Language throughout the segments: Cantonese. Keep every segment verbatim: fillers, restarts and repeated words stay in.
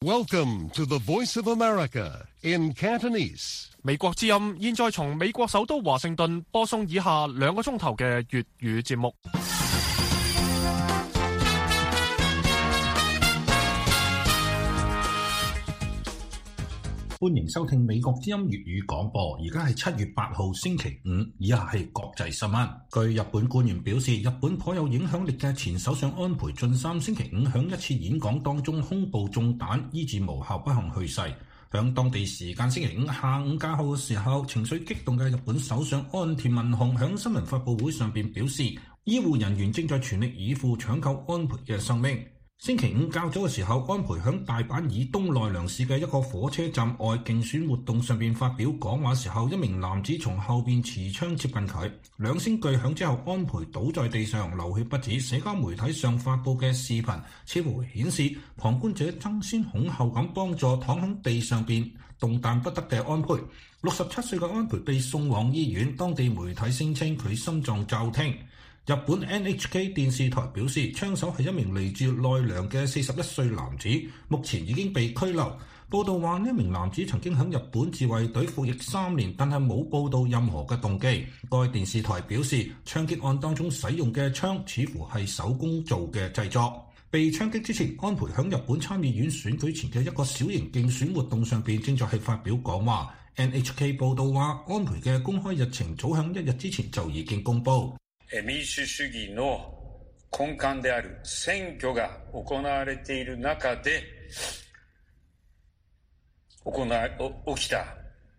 Welcome to the Voice of America in Cantonese. 美國之音現在從美國首都華盛頓播送以下兩個鐘頭嘅粵語節目。 歡迎收聽美國之音粵語廣播，而家係七月八號星期五，以下係國際新聞。據日本官員表示，日本頗有影響力嘅前首相安倍晉三星期五響一次演講當中胸部中彈，醫治無效不幸去世。響當地時間星期五下午加號嘅時候，情緒激動嘅日本首相岸田文雄響新聞發佈會上邊表示，醫護人員正在全力以赴搶救安倍嘅生命。星期五較早嘅時候，安倍響大阪以東奈良市嘅一個火車站外競選活動上邊發表講話時候，一名男子從後邊持槍接近佢，兩聲巨響之後，安倍倒在地上流血不止。社交媒體上發佈嘅視頻似乎顯示旁觀者爭先恐後咁幫助躺響地上邊動彈不得嘅安倍。六十七歲嘅安倍被送往醫院，當地媒體聲稱佢心臟驟停。日本 N H K 電視台表示，槍手係一名嚟自奈良嘅四十一歲男子，目前已經被拘留。報道話呢名男子曾經喺日本自衛隊服役三年，但係冇報道任何嘅動機。該電視台表示，槍擊案當中使用嘅槍似乎係手工做嘅製作。被槍擊之前，安倍喺日本參議院選舉前嘅一個小型競選活動上邊正在係發表講話。N H K 報道話，安倍嘅公開日程早喺一日之前就已經公布。 民主主義の根幹である選挙が行われている中で行わ起きた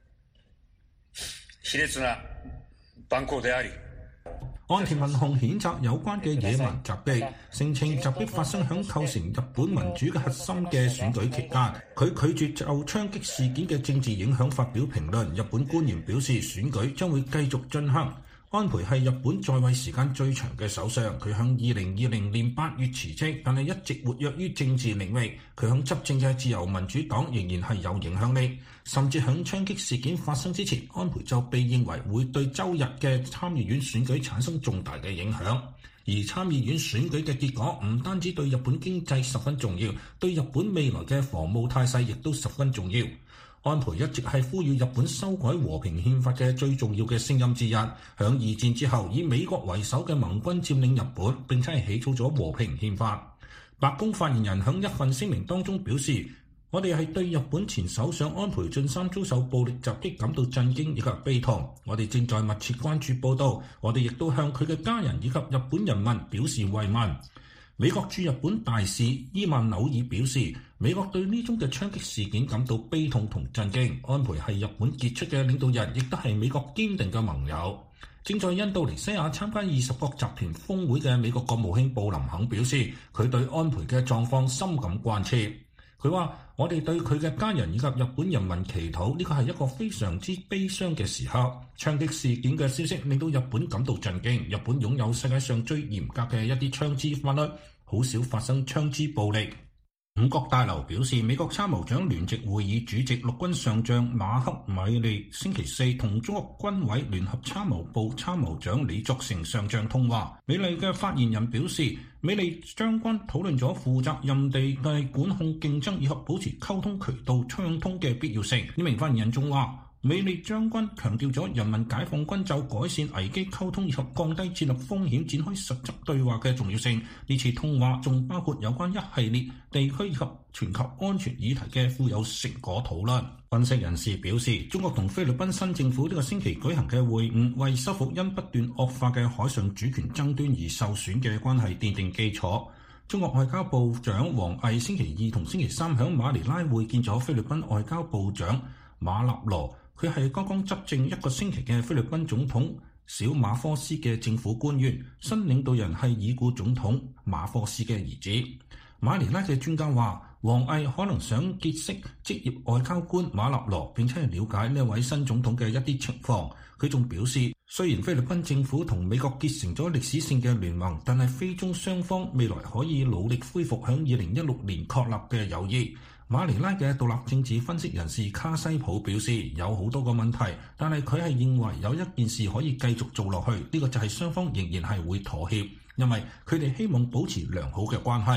卑劣な蛮行であり。 岸田文雄譴責有關嘅野蠻襲擊，聲稱襲擊發生響構成日本民主嘅核心嘅選舉期間。佢拒絕就槍擊事件嘅政治影響發表評論。日本官員表示，選舉將會繼續進行。安倍係日本在位時間最長嘅首相，佢響二零二零年八月辭職，但係一直活躍於政治領域。佢響執政嘅自由民主黨仍然係有影響力，甚至響槍擊事件發生之前，安倍就被認為會對周日嘅參議院選舉產生重大嘅影響。而參議院選舉嘅結果唔單止對日本經濟十分重要，對日本未來嘅防務態勢亦都十分重要。安倍一直係呼籲日本修改和平憲法嘅最重要嘅聲音之一。響二戰之後，以美國為首嘅盟軍佔領日本，並且係起草咗和平憲法。白宮發言人響一份聲明當中表示，我哋係對日本前首相安倍晉三遭受暴力襲擊感到震驚以及悲痛。我哋正在密切關注報道，我哋亦都向佢嘅家人以及日本人民表示慰問。美國駐日本大使伊萬紐爾表示，美國對呢宗嘅槍擊事件感到悲痛同震驚。安倍係日本傑出嘅領導人，亦都係美國堅定嘅盟友。正在印度尼西亞參加二十國集團峰會嘅美國國務卿布林肯表示，佢對安倍嘅狀況深感關切。佢話：我哋對佢嘅家人以及日本人民祈禱，呢個係一個非常之悲傷嘅時刻。槍擊事件嘅消息令到日本感到震驚。日本擁有世界上最嚴格嘅一啲槍支法律，好少發生槍支暴力。五角大樓表示，美國參謀長聯席會議主席陸軍上將馬克米利星期四同中國軍委聯合參謀部參謀長李作成上將通話。美利嘅發言人表示，美利將軍討論咗負責任地嘅管控競爭以及保持溝通渠道暢通嘅必要性。呢名發言人仲話，美利將軍強調咗人民解放軍就改善危機溝通以及降低戰略風險展開實質對話嘅重要性。呢次通話仲包括有關一系列地區以及全球安全議題嘅富有成果討論。分析人士表示，中國同菲律賓新政府呢個星期舉行嘅會晤，為修復因不斷惡化嘅海上主權爭端而受損嘅關係奠定基礎。中國外交部長王毅星期二同星期三響馬尼拉會見咗菲律賓外交部長馬納羅。佢係剛剛執政一個星期嘅菲律賓總統小馬科斯嘅政府官員，新領導人係已故總統馬科斯嘅兒子。馬尼拉嘅專家話，王毅可能想結識職業外交官馬納羅，並且係了解呢位新總統嘅一啲情況。佢仲表示，雖然菲律賓政府同美國結成咗歷史性嘅聯盟，但係菲中雙方未來可以努力恢復響二零一六年確立嘅友誼。馬尼拉嘅獨立政治分析人士卡西普表示，有好多個問題，但係佢係認為有一件事可以繼續做落去，呢個就係雙方仍然係會妥協，因為佢哋希望保持良好嘅關係。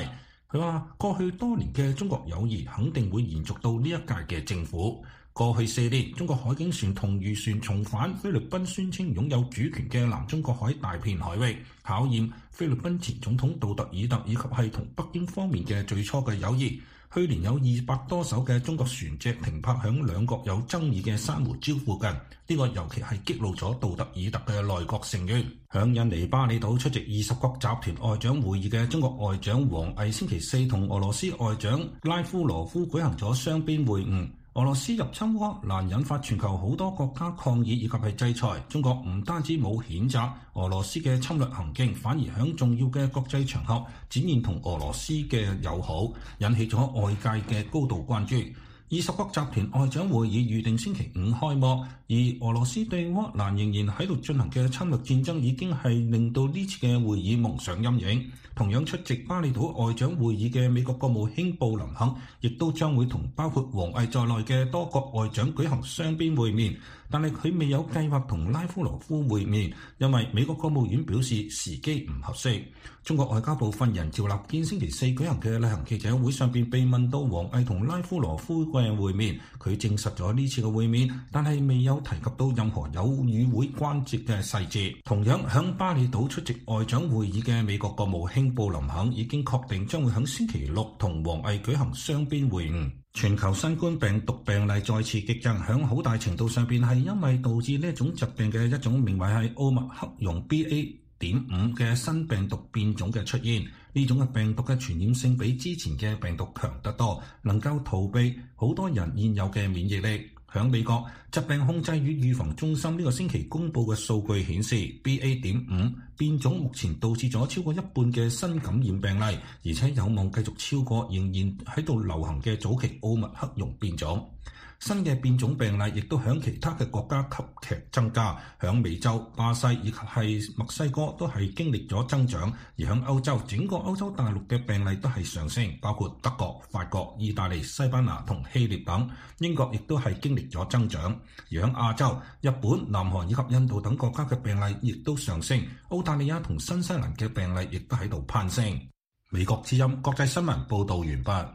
佢話：過去多年嘅中國友誼肯定會延續到呢一屆嘅政府。過去四年，中國海警船同漁船重返菲律賓宣稱擁有主權嘅南中國海大片海域，考驗菲律賓前總統杜特爾特以及係同北京方面嘅最初嘅友誼。去年有二百多艘嘅中國船隻停泊響兩國有爭議嘅珊瑚礁附近，呢個尤其係激怒咗杜特爾特嘅內閣成員。響印尼巴厘島出席二十國集團外長會議嘅中國外長王毅星期四同俄羅斯外長拉夫羅夫舉行咗雙邊會晤。俄羅斯入侵烏克蘭引發全球好多國家抗議以及係制裁，中國唔單止冇譴責俄羅斯嘅侵略行徑，反而響重要嘅國際場合展現同俄羅斯嘅友好，引起咗外界嘅高度關注。二十國集團外長會議預定星期五開幕，而俄羅斯對烏克蘭仍然喺度進行嘅侵略戰爭已經係令到呢次嘅會議蒙上陰影。同樣出席巴厘島外長會議嘅美國國務卿布林肯，亦都將會同包括王毅在內嘅多國外長舉行雙邊會面，但係佢未有計劃同拉夫羅夫會面，因為美國國務院表示時機唔合適。中國外交部發言人趙立堅星期四舉行嘅例行記者會上邊被問到王毅同拉夫羅夫嘅會面，佢證實咗呢次嘅會面，但係未有提及到任何有與會關節嘅細節。同樣響巴厘島出席外長會議嘅美國國務卿布林肯已經確定將會喺星期六同王毅舉行雙邊會晤。全球新冠病毒病例再次激增，響好大程度上邊係因為導致呢一種疾病嘅一種名為係奧密克戎 B A 點五嘅新病毒變種嘅出現。呢種嘅病毒嘅傳染性比之前嘅病毒強得多，能夠逃避好多人現有嘅免疫力。響美國疾病控制與預防中心呢個星期公佈嘅數據顯示 ，B A 點五變種目前導致咗超過一半嘅新感染病例，而且有望繼續超過仍然喺度流行嘅早期奧密克戎變種。新嘅變種病例亦都響其他嘅國家急劇增加，響美洲、巴西以及係墨西哥都係經歷咗增長，而響歐洲整個歐洲大陸嘅病例都係上升，包括德國、法國、意大利、西班牙同希臘等。英國亦都係經歷咗增長，而響亞洲，日本、南韓以及印度等國家嘅病例亦都上升，澳大利亞同新西蘭嘅病例亦都喺度攀升。美國之音國際新聞報道完畢。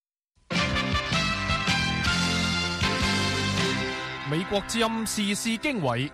美國之音時事經緯。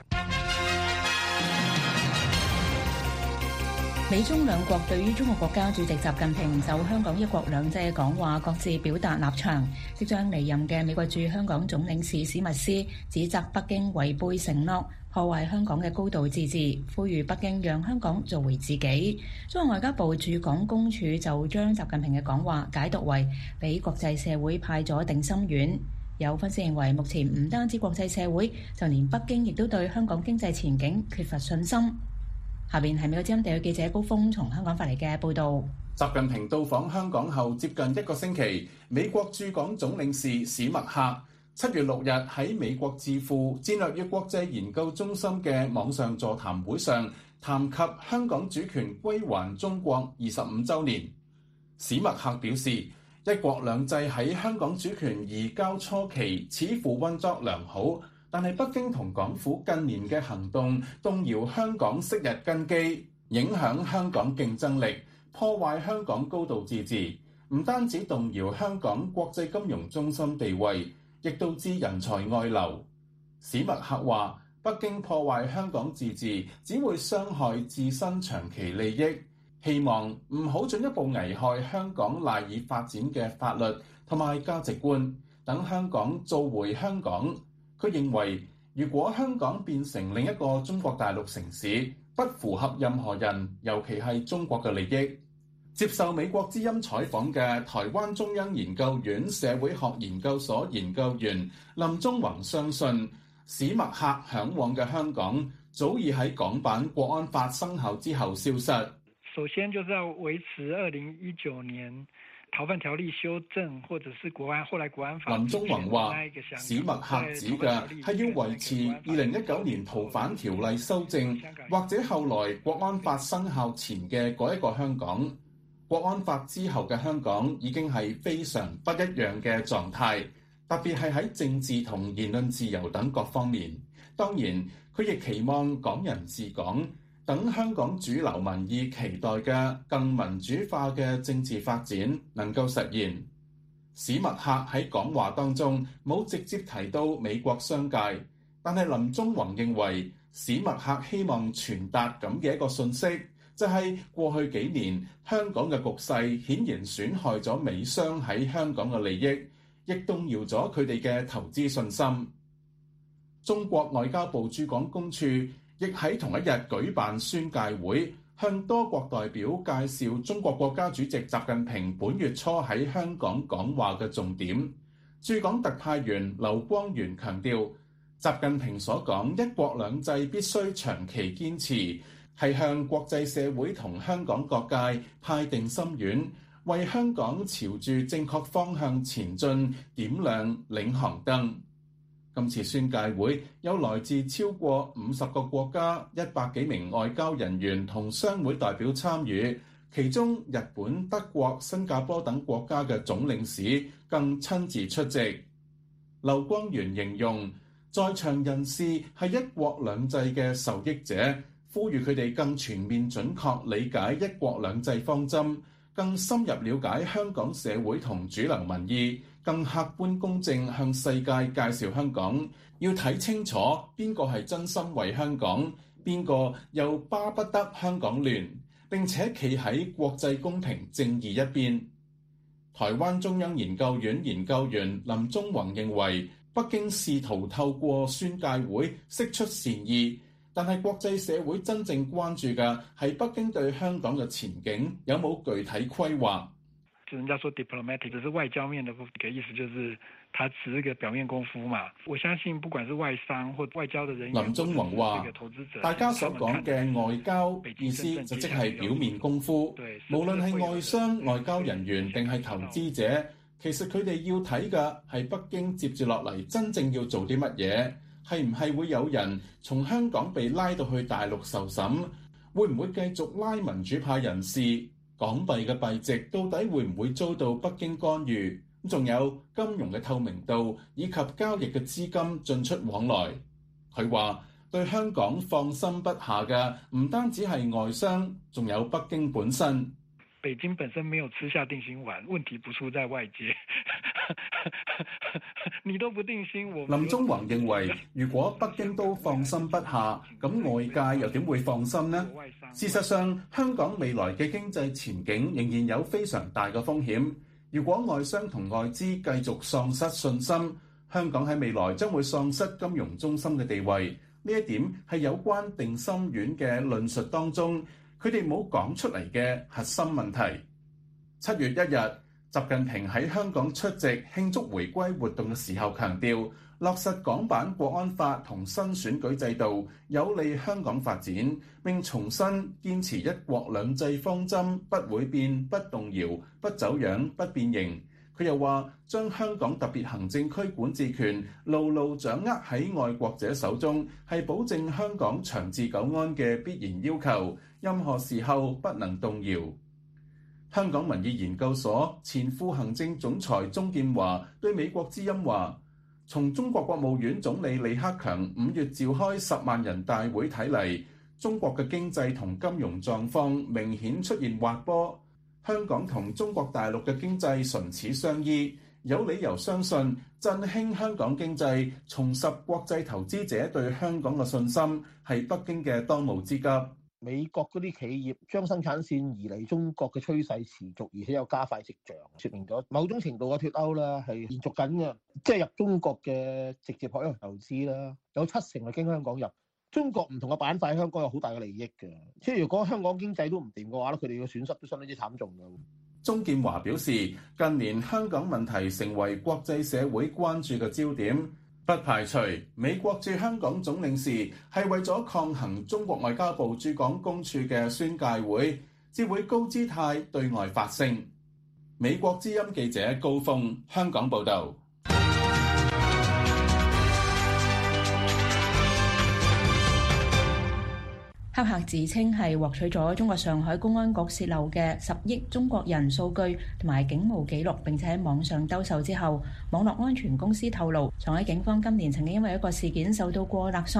美中兩國對於中國國家主席習近平就香港一國兩制嘅講話各自表達立場。即將離任嘅美國駐香港總領事史密斯指責北京違背承諾，破壞香港嘅高度自治，呼籲北京讓香港做回自己。中國外交部駐港公署就將習近平嘅講話解讀為俾國際社會派咗定心丸。有分析認為，目前唔單止國際社會，就連北京亦都對香港經濟前景缺乏信心。下邊係美國之音地區記者高峰從香港發嚟嘅報導。 習近平到訪香港後接近一個星期，美國駐港總領事史密克七月六日喺美國智庫戰略與國際研究中心嘅網上座談會上，談及香港主權歸還中國二十五週年。史密克表示，一國兩制喺香港主權移交初期似乎運作良好，但係北京同港府近年嘅行動動搖香港昔日根基，影響香港競爭力，破壞香港高度自治，唔單止動搖香港國際金融中心地位，亦導致人才外流。史密克話，北京破壞香港自治只會傷害自身長期利益，希望唔好進一步危害香港賴以發展嘅法律同埋價值觀，等香港做回香港。佢認為，如果香港變成另一個中國大陸城市，不符合任何人，尤其係中國嘅利益。接受美國之音採訪嘅台灣中央研究院社會學研究所研究員林宗宏相信，史密克嚮往嘅香港早已喺港版國安法生效之後消失。 首先就是要維持二零一九年逃犯條例修正，或者是國安後來國安法。 林宗宏話，史密克指嘅係要維持二零一九年逃犯條例修正，或者後來國安法生效前嘅嗰一個香港。國安法之後嘅香港已經係非常不一樣嘅狀態，特別係喺政治同言論自由等各方面。當然，佢亦期望港人治港。 等香港主流民意期待嘅更民主化嘅政治發展能夠實現。史密克喺講話當中冇直接提到美國商界，但係林宗宏認為史密克希望傳達咁嘅一個信息，就係過去幾年香港嘅局勢顯然損害咗美商喺香港嘅利益，亦動搖咗佢哋嘅投資信心。中國外交部駐港公署亦喺同一日舉辦宣介會，向多國代表介紹中國國家主席習近平本月初喺香港講話嘅重點。駐港特派員劉光源強調，習近平所講一國兩制必須長期堅持，係向國際社會同香港各界派定心丸，為香港朝住正確方向前進點亮領航燈。今次宣介會有來自超過五十個國家一百幾名外交人員同商會代表參與，其中日本、德國、新加坡等國家嘅總領事更親自出席。劉光源形容在場人士係一國兩制嘅受益者，呼籲佢哋更全面準確理解一國兩制方針，更深入了解香港社會同主流民意，更客觀公正向世界介紹香港。要睇清楚邊個係真心為香港，邊個又巴不得香港亂，並且企喺國際公平正義一邊。台灣中央研究院研究員林宗宏認為，北京試圖透過宣介會釋出善意，但係國際社會真正關注嘅係北京對香港嘅前景有冇具體規劃。 人家說 diplomatic 只是外交面的嘅意思，就是它只是個表面功夫嘛。我相信不管是外商或外交的人員， 林宗宏話，大家所講嘅外交意思就即係表面功夫。無論係外商、外交人員定係投資者，其實佢哋要睇嘅係北京接住落嚟真正要做啲乜嘢，係唔係會有人從香港被拉到去大陸受審，會唔會繼續拉民主派人士？港幣嘅幣值到底會唔會遭到北京干預？仲有金融嘅透明度以及交易嘅資金進出往來。佢話對香港放心不下嘅唔單止係外商，仲有北京本身。 北京本身沒有吃下定心丸，問題不出在外界。你都不定心，我林宗宏認為，如果北京都放心不下，咁外界又點會放心呢？事實上，香港未來嘅經濟前景仍然有非常大嘅風險。如果外商同外資繼續喪失信心，香港喺未來將會喪失金融中心嘅地位。呢一點係有關定心丸嘅論述當中，佢哋冇講出嚟嘅核心問題。七月一日，習近平喺香港出席慶祝回歸活動嘅時候強調，落實港版國安法同新選舉制度有利香港發展，並重申堅持一國兩制方針不會變、不動搖、不走樣、不變形。佢又話，將香港特別行政區管治權牢牢掌握喺愛國者手中，係保證香港長治久安嘅必然要求，任何時候不能動搖。香港民意研究所前副行政總裁鍾建華對美國之音話，從中國國務院總理李克強五月召開十萬人大會睇嚟，中國嘅經濟同金融狀況明顯出現滑坡。香港同中國大陸嘅經濟唇齒相依，有理由相信振興香港經濟、重拾國際投資者對香港嘅信心係北京嘅當務之急。 美國嗰啲企業將生產線移嚟中國嘅趨勢持續，而且有加快跡象，説明咗某種程度嘅脫歐啦係延續緊嘅。即係入中國嘅直接海外投資啦，有七成係經香港入。中國唔同嘅板塊，香港有好大嘅利益嘅。即係如果香港經濟都唔掂嘅話咧，佢哋嘅損失都相當之慘重嘅。 鍾建華表示，近年香港問題成為國際社會關注嘅焦點，不排除美國駐香港總領事係為咗抗衡中國外交部駐港公署嘅宣介會，至會高姿態對外發聲。美國之音記者高峰香港報導。 黑客自稱係獲取咗中國上海公安局洩漏嘅十億中國人數據同埋警務記錄，並且喺網上兜售之後，網絡安全公司透露，上海警方今年曾經因為一個事件受到過勒索。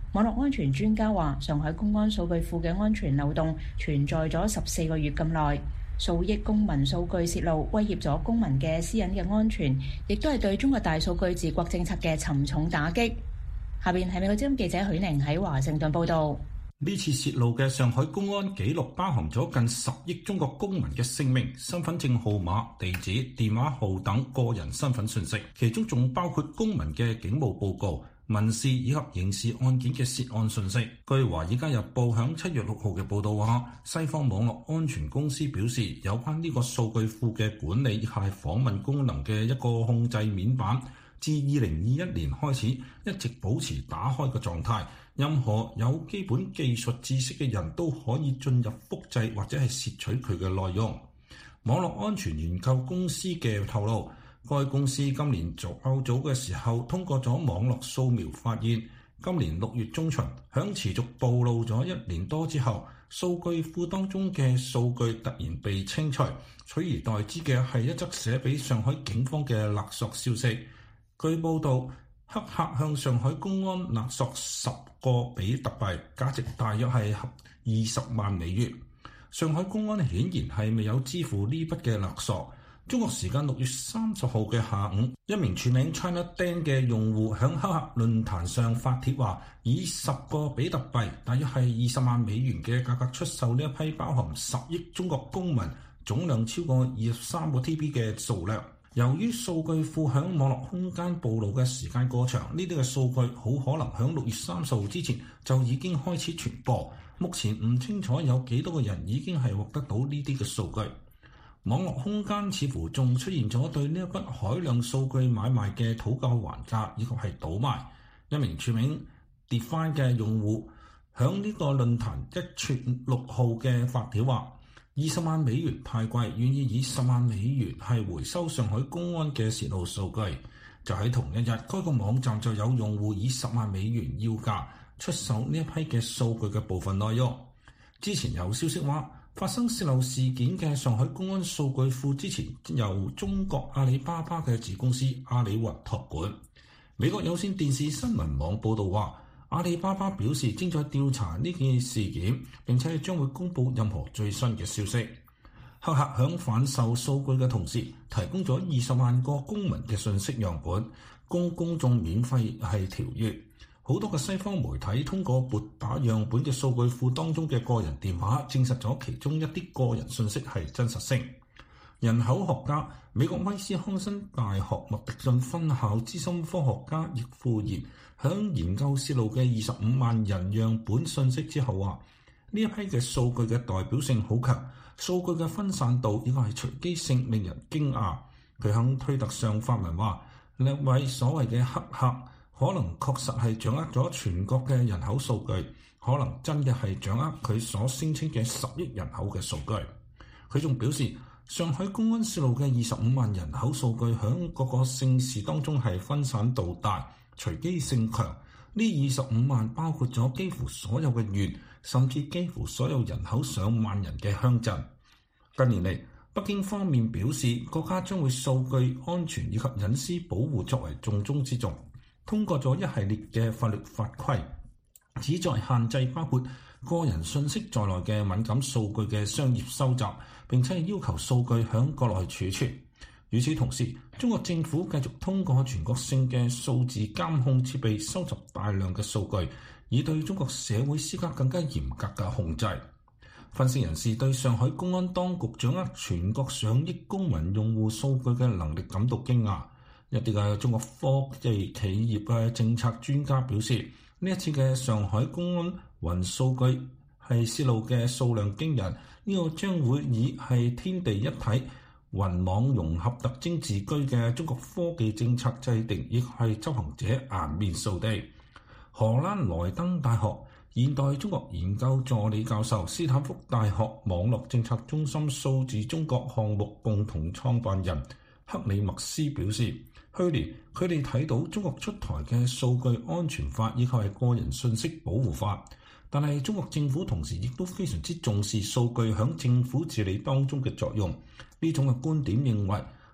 網絡安全專家話，上海公安數據庫嘅安全漏洞存在咗十四個月咁耐，數億公民數據泄露，威脅咗公民嘅私隱嘅安全，亦都係對中國大數據治國政策嘅沉重打擊。下邊係美國之音記者許寧喺華盛頓報道。 呢次泄露嘅上海公安記錄包含咗近十億中國公民嘅姓名、身份證號碼、地址、電話號等個人身份信息，其中仲包括公民嘅警務報告、民事以及刑事案件嘅涉案信息。據《華爾街日報》響七月六號嘅報導話，西方網絡安全公司表示，有關呢個數據庫嘅管理係訪問功能嘅一個控制面板，自二零二一年開始一直保持打開嘅狀態。任何有基本技術知識嘅人都可以進入複製或者係竊取佢嘅內容。網絡安全研究公司嘅透露，該公司今年較早嘅時候通過咗網絡掃描發現，今年六月中旬響持續暴露咗一年多之後，數據庫當中嘅數據突然被清除，取而代之嘅係一則寫俾上海警方嘅勒索消息。據報道，黑客向上海公安勒索十個比特幣，價值大約係二十萬美元。上海公安顯然係未有支付呢筆嘅勒索。中國時間六月三十號嘅下午，一名全名 China Dan 嘅用戶響黑客論壇上發帖話，以十個比特幣，大約係二十萬美元嘅價格出售呢一批包含十億中國公民、總量超過二十三個 T B 嘅數量。由於數據庫響網絡空間暴露嘅時間過長，呢啲嘅數據好可能響六月三十號之前就已經開始傳播。目前唔清楚有幾多個人已經係獲得到呢啲嘅數據。網絡空間似乎仲出現咗對呢一筆海量數據買賣嘅討價還價，以及係倒賣。一名署名 Define 嘅用戶響呢個論壇一月六號嘅發帖話，二十萬美元太貴，願意以十萬美元係回收上海公安嘅泄露數據。就喺同一日，該個網站就有用戶以十萬美元要價出售呢一批嘅數據嘅部分內容。之前有消息話，發生泄露事件嘅上海公安數據庫之前由中國阿里巴巴嘅子公司阿里雲託管。美國有線電視新聞網報導話，阿里巴巴表示正在調查呢件事件，並且將會公佈任何最新嘅消息。黑客響販售數據嘅同時，提供咗二十萬個公民嘅信息樣本，供公眾免費係調閱。好多嘅西方媒體通過撥打樣本嘅數據庫當中嘅個人電話，證實咗其中一啲個人信息係真實性。人口學家、美國威斯康辛大學麥迪遜分校資深科學家易富賢響研究泄露嘅二十五萬人樣本信息之後話，呢一批嘅數據嘅代表性好強，數據嘅分散度亦係隨機性，令人驚訝。佢響推特上發文話，呢位所謂嘅黑客可能確實係掌握咗全國嘅人口數據，可能真嘅係掌握佢所聲稱嘅十億人口嘅數據。佢仲表示，上海公安泄露嘅二十五萬人口數據響各個姓氏當中係分散度大，隨機性強。呢二十五萬包括咗幾乎所有嘅縣，甚至幾乎所有人口上萬人嘅鄉鎮。近年嚟，北京方面表示，國家將會數據安全以及隱私保護作為重中之重，通過咗一系列嘅法律法規，旨在限制包括個人信息在內嘅敏感數據嘅商業收集，並且要求數據響國內儲存。與此同時，中國政府繼續通過全國性嘅數字監控設備收集大量嘅數據，以對中國社會施加更加嚴格嘅控制。分析人士對上海公安當局掌握全國上億公民用戶數據嘅能力感到驚訝。一啲嘅中國科技企業嘅政策專家表示，呢一次嘅上海公安雲數據係泄露嘅數量驚人，呢、這個將會以係天地一體、雲網融合特徵自居嘅中國科技政策制定，亦係執行者顏面掃地。荷蘭萊登大學現代中國研究助理教授、斯坦福大學網絡政策中心數字中國項目共同創辦人克里默斯表示，去年佢哋睇到中國出台嘅數據安全法以及係個人信息保護法，但係中國政府同時亦都非常之重視數據響政府治理當中嘅作用。呢種嘅觀點認為，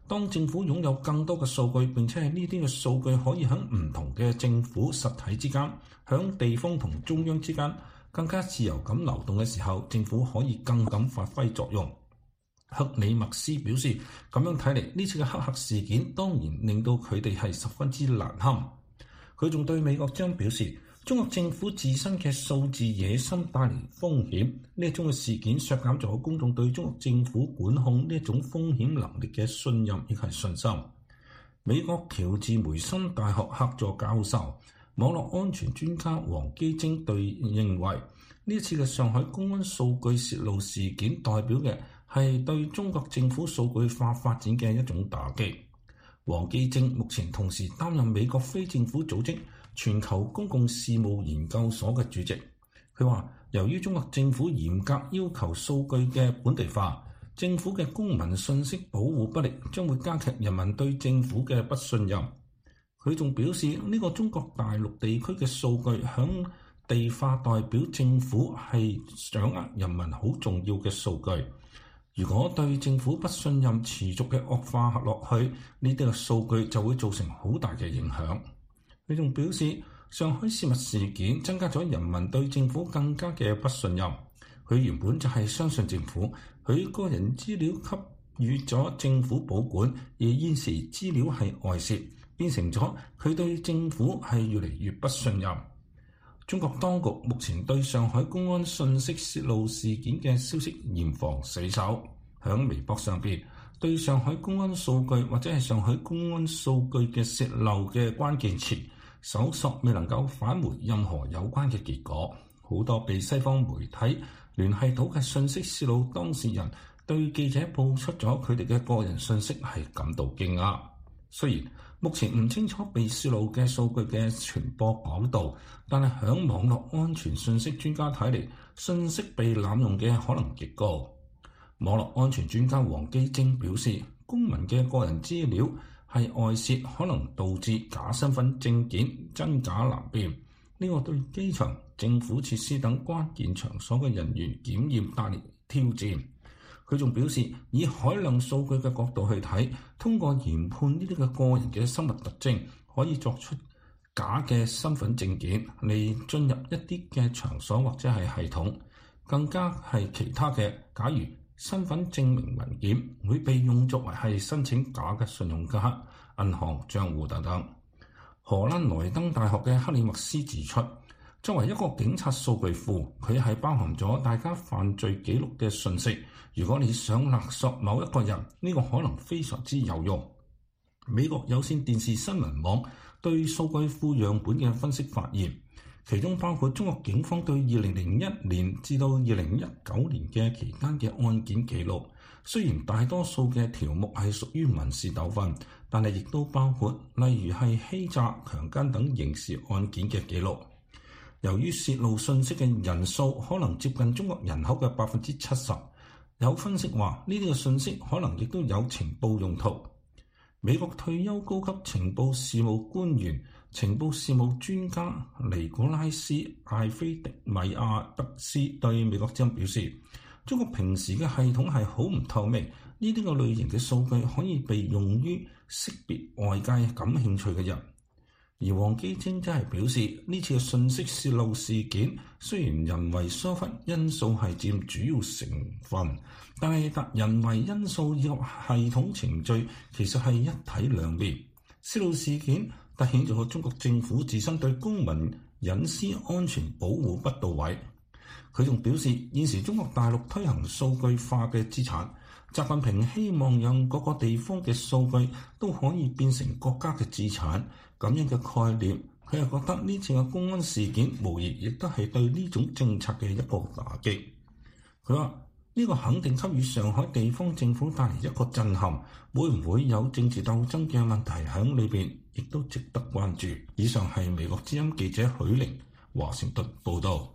當政府擁有更多嘅數據，並且係呢啲嘅數據可以喺唔同嘅政府實體之間，喺地方同中央之間更加自由咁流動嘅時候，政府可以更敢發揮作用。克里默斯表示，咁樣睇嚟，呢次嘅黑客事件當然令到佢哋係十分之難堪。佢仲對美國之音表示，中國政府自身嘅數字野心帶嚟風險，呢一種嘅事件削減咗公眾對中國政府管控呢一種風險能力嘅信任，亦係信心。美國喬治梅森大學客座教授、網絡安全專家黃基貞對認為，呢一次嘅上海公安數據泄露事件代表嘅係對中國政府數據化發展嘅一種打擊。黃基貞目前同時擔任美國非政府組織全球公共事務研究所嘅主席。佢話，由於中國政府嚴格要求數據嘅本地化，政府嘅公民信息保護不力，將會加劇人民對政府嘅不信任。佢仲表示，呢、這個中國大陸地區嘅數據響地化代表政府係掌握人民好重要嘅數據。如果對政府不信任持續嘅惡化落去，呢啲嘅數據就會造成好大嘅影響。佢仲表示，上海洩密事件增加咗人民對政府更加嘅不信任。佢原本就係相信政府，佢個人資料給予咗政府保管，而現時資料係外泄，變成咗佢對政府係越嚟越不信任。中國當局目前對上海公安信息泄露事件嘅消息嚴防死守，響微博上邊對上海公安數據或者係上海公安數據嘅泄漏嘅關鍵詞搜索未能夠返回任何有關嘅結果。好多被西方媒體聯繫到嘅信息泄露當事人對記者報出咗佢哋嘅個人信息係感到驚訝。雖然目前唔清楚被泄露嘅數據嘅傳播廣度，但係響網絡安全信息專家睇嚟，信息被濫用嘅可能極高。網絡安全專家黃基貞表示，公民嘅個人資料係外泄，可能導致假身份證件真假難辨。呢個對機場、政府設施等關鍵場所嘅人員檢驗帶嚟挑戰。佢仲表示，以海量數據嘅角度去睇，通過研判呢啲嘅個人嘅生物特徵，可以作出假嘅身份證件嚟進入一啲嘅場所或者係系統。更加係其他嘅，假如身份證明文件會被用作為係申請假嘅信用卡、銀行帳戶等等。荷蘭萊登大學嘅克里默斯指出，作為一個警察數據庫，佢係包含咗大家犯罪記錄嘅信息。如果你想勒索某一個人，呢個可能非常之有用。美國有線電視新聞網對數據庫樣本嘅分析發現，其中包括中國警方對二零零一年至到二零一九年嘅期間嘅案件記錄。雖然大多數嘅條目係屬於民事糾紛，但係亦都包括例如係欺詐、強姦等刑事案件嘅記錄。由於泄露信息嘅人數可能接近中國人口嘅百分之七十，有分析話呢啲嘅信息可能亦都有情報用途。美國退休高級情報事務官員、情報事務專家尼古拉斯·艾菲迪米亞德斯對美國之音表示，中國平時嘅系統係好唔透明，呢啲個類型嘅數據可以被用於識別外界感興趣嘅人。而黃基貞真係表示，呢次嘅信息泄露事件雖然人為疏忽因素係佔主要成分，但係人為因素以及系統程序其實係一體兩面。泄露事件凸顯咗中國政府自身對公民隱私安全保護不到位。佢仲表示，現時中國大陸推行數據化嘅資產，習近平希望讓各個地方嘅數據都可以變成國家嘅資產。咁樣嘅概念，佢係覺得呢次嘅公安事件無疑亦都係對呢種政策嘅一個打擊。佢話呢個肯定給予上海地方政府帶嚟一個震撼，會唔會有政治鬥爭嘅問題喺裏邊，亦都值得關注。以上係美國之音記者許玲華盛頓報道。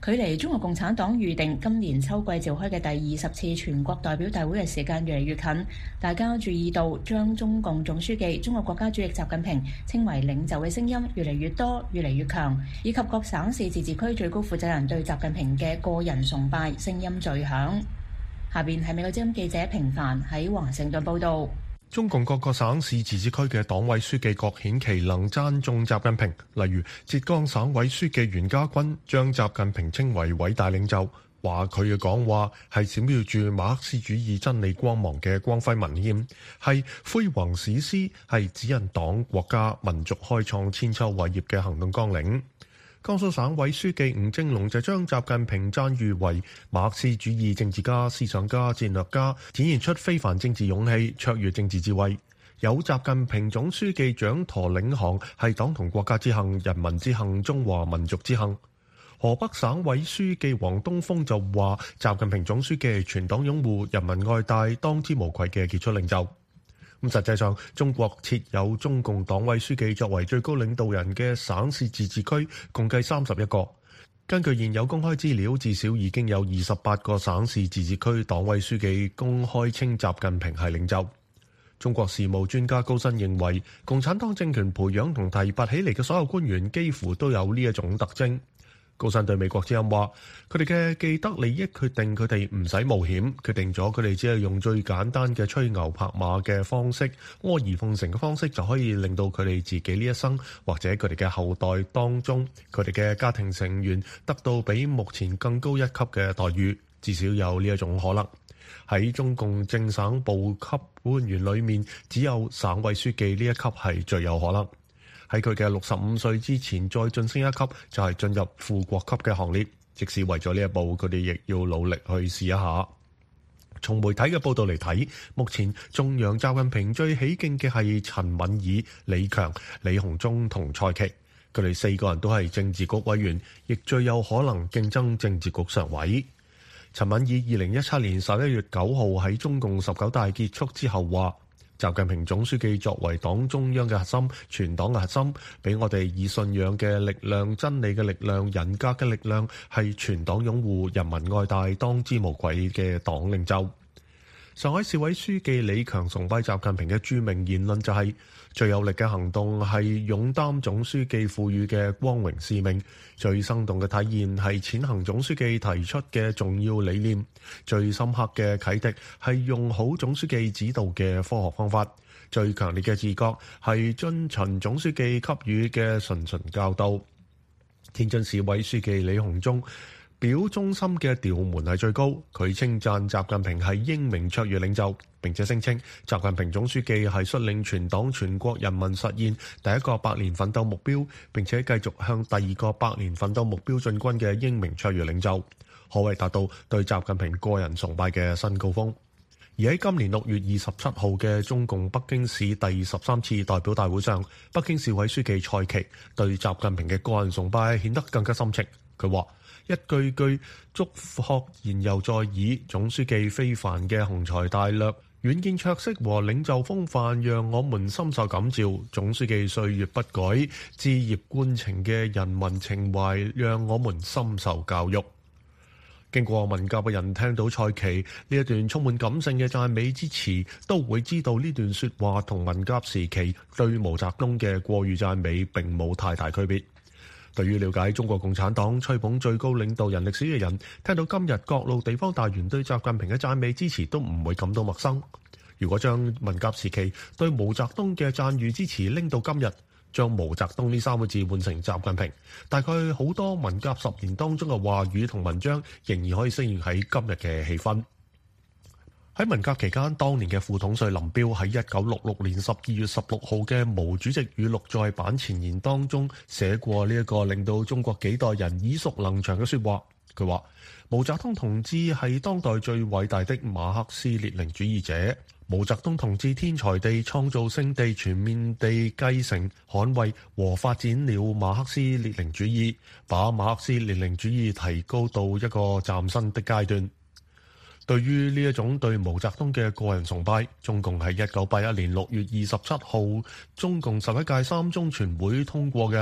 距離中國共產黨預定今年秋季召開嘅第二十次全國代表大會嘅時間越嚟越近，大家注意到將中共總書記、中國國家主席習近平稱為領袖嘅聲音越嚟越多、越嚟越強，以及各省市自治區最高負責人對習近平嘅個人崇拜聲音最響。下邊係美國之音記者平凡喺華盛頓報道。 中共各個省市自治區嘅黨委書記各顯其能讚頌習近平，例如浙江省委書記袁家軍將習近平稱為偉大領袖，話佢嘅講話係閃耀住馬克思主義真理光芒嘅光輝文獻，係輝煌史詩，係指引黨國家民族開創千秋偉業嘅行動綱領。江蘇省委書記吳政龍就將習近平讚譽為馬克思主義政治家、思想家、戰略家，展現出非凡政治勇氣、卓越政治智慧。有習近平總書記掌舵領航，係黨同國家之幸、人民之幸、中華民族之幸。河北省委書記王東峰就話：習近平總書記係全黨擁護、人民愛戴、當之無愧嘅傑出領袖。咁實際上，中國設有中共黨委書記作為最高領導人嘅省市自治區，共計三十一個。根據現有公開資料，至少已經有二十八個省市自治區黨委書記公開稱習近平係領袖。中國事務專家高新認為，共產黨政權培養同提拔起嚟嘅所有官員幾乎都有呢一種特徵。高新對美國之音話：佢哋嘅既得利益決定佢哋唔使冒險，決定咗佢哋只係用最簡單嘅吹牛拍馬嘅方式、阿諛奉承嘅方式，就可以令到佢哋自己呢一生或者佢哋嘅後代當中，佢哋嘅家庭成員得到比目前更高一級嘅待遇，至少有呢一種可能。喺中共正省部級官員裏面，只有省委書記呢一級係最有可能。喺佢嘅六十五歲之前再晉升一級，就係進入副國級嘅行列。即使為咗呢一步，佢哋亦要努力去試一下。從媒體嘅報道嚟睇，目前頌揚習近平最起勁嘅係陳敏爾、李強、李鴻忠同蔡奇，佢哋四個人都係政治局委員，亦最有可能競爭政治局常委。陳敏爾二零一七年十一月九號喺中共十九大結束之後話：習近平總書記作為黨中央嘅核心、全黨嘅核心，俾我哋以信仰嘅力量、真理嘅力量、人格嘅力量，係全黨擁護、人民愛戴、當之無愧嘅黨領袖。上海市委書記李強崇拜習近平嘅著名言論就係、是：最有力嘅行動係勇擔總書記賦予嘅光榮使命，最生動嘅體現係踐行總書記提出嘅重要理念，最深刻嘅啟迪係用好總書記指導嘅科學方法，最強烈嘅自覺係遵循總書記給予嘅循循教導。天津市委書記李鴻忠表忠心嘅調門係最高，佢稱讚習近平係英明卓越領袖，並且聲稱習近平總書記係率領全黨全國人民實現第一個百年奮鬥目標，並且繼續向第二個百年奮鬥目標進軍嘅英明卓越領袖，可謂達到對習近平個人崇拜嘅新高峰。而喺今年六月二十七號嘅中共北京市第十三次代表大會上，北京市委書記蔡奇對習近平嘅個人崇拜顯得更加深情。佢話：一句句祝賀言猶在耳，總書記非凡嘅雄才大略、遠見卓識和領袖風範，讓我們深受感召。總書記歲月不改、志業貫情嘅人民情懷，讓我們深受教育。經過文革嘅人聽到蔡奇呢一段充滿感性嘅讚美之詞，都會知道呢段說話同文革時期對毛澤東嘅過譽讚美並冇太大區別。對於了解中國共產黨吹捧最高領導人歷史嘅人，聽到今日各路地方大員對習近平嘅讚美支持，都唔會感到陌生。如果將文革時期對毛澤東嘅讚譽支持拎到今日，將毛澤東呢三個字換成習近平，大概好多文革十年當中嘅話語同文章，仍然可以適應喺今日嘅氣氛。喺文革期間，當年嘅副統帥林彪喺一九六六年十二月十六號嘅毛主席語錄在版前言當中寫過呢一個令到中國幾代人耳熟能詳嘅說話。佢話：毛澤東同志係當代最偉大的馬克思列寧主義者。毛澤東同志天才地創造性地全面地繼承、捍衛和發展了馬克思列寧主義，把馬克思列寧主義提高到一個嶄新的階段。對於呢一種對毛澤東嘅個人崇拜，中共喺一九八一年六月二十七號中共十一屆三中全會通過嘅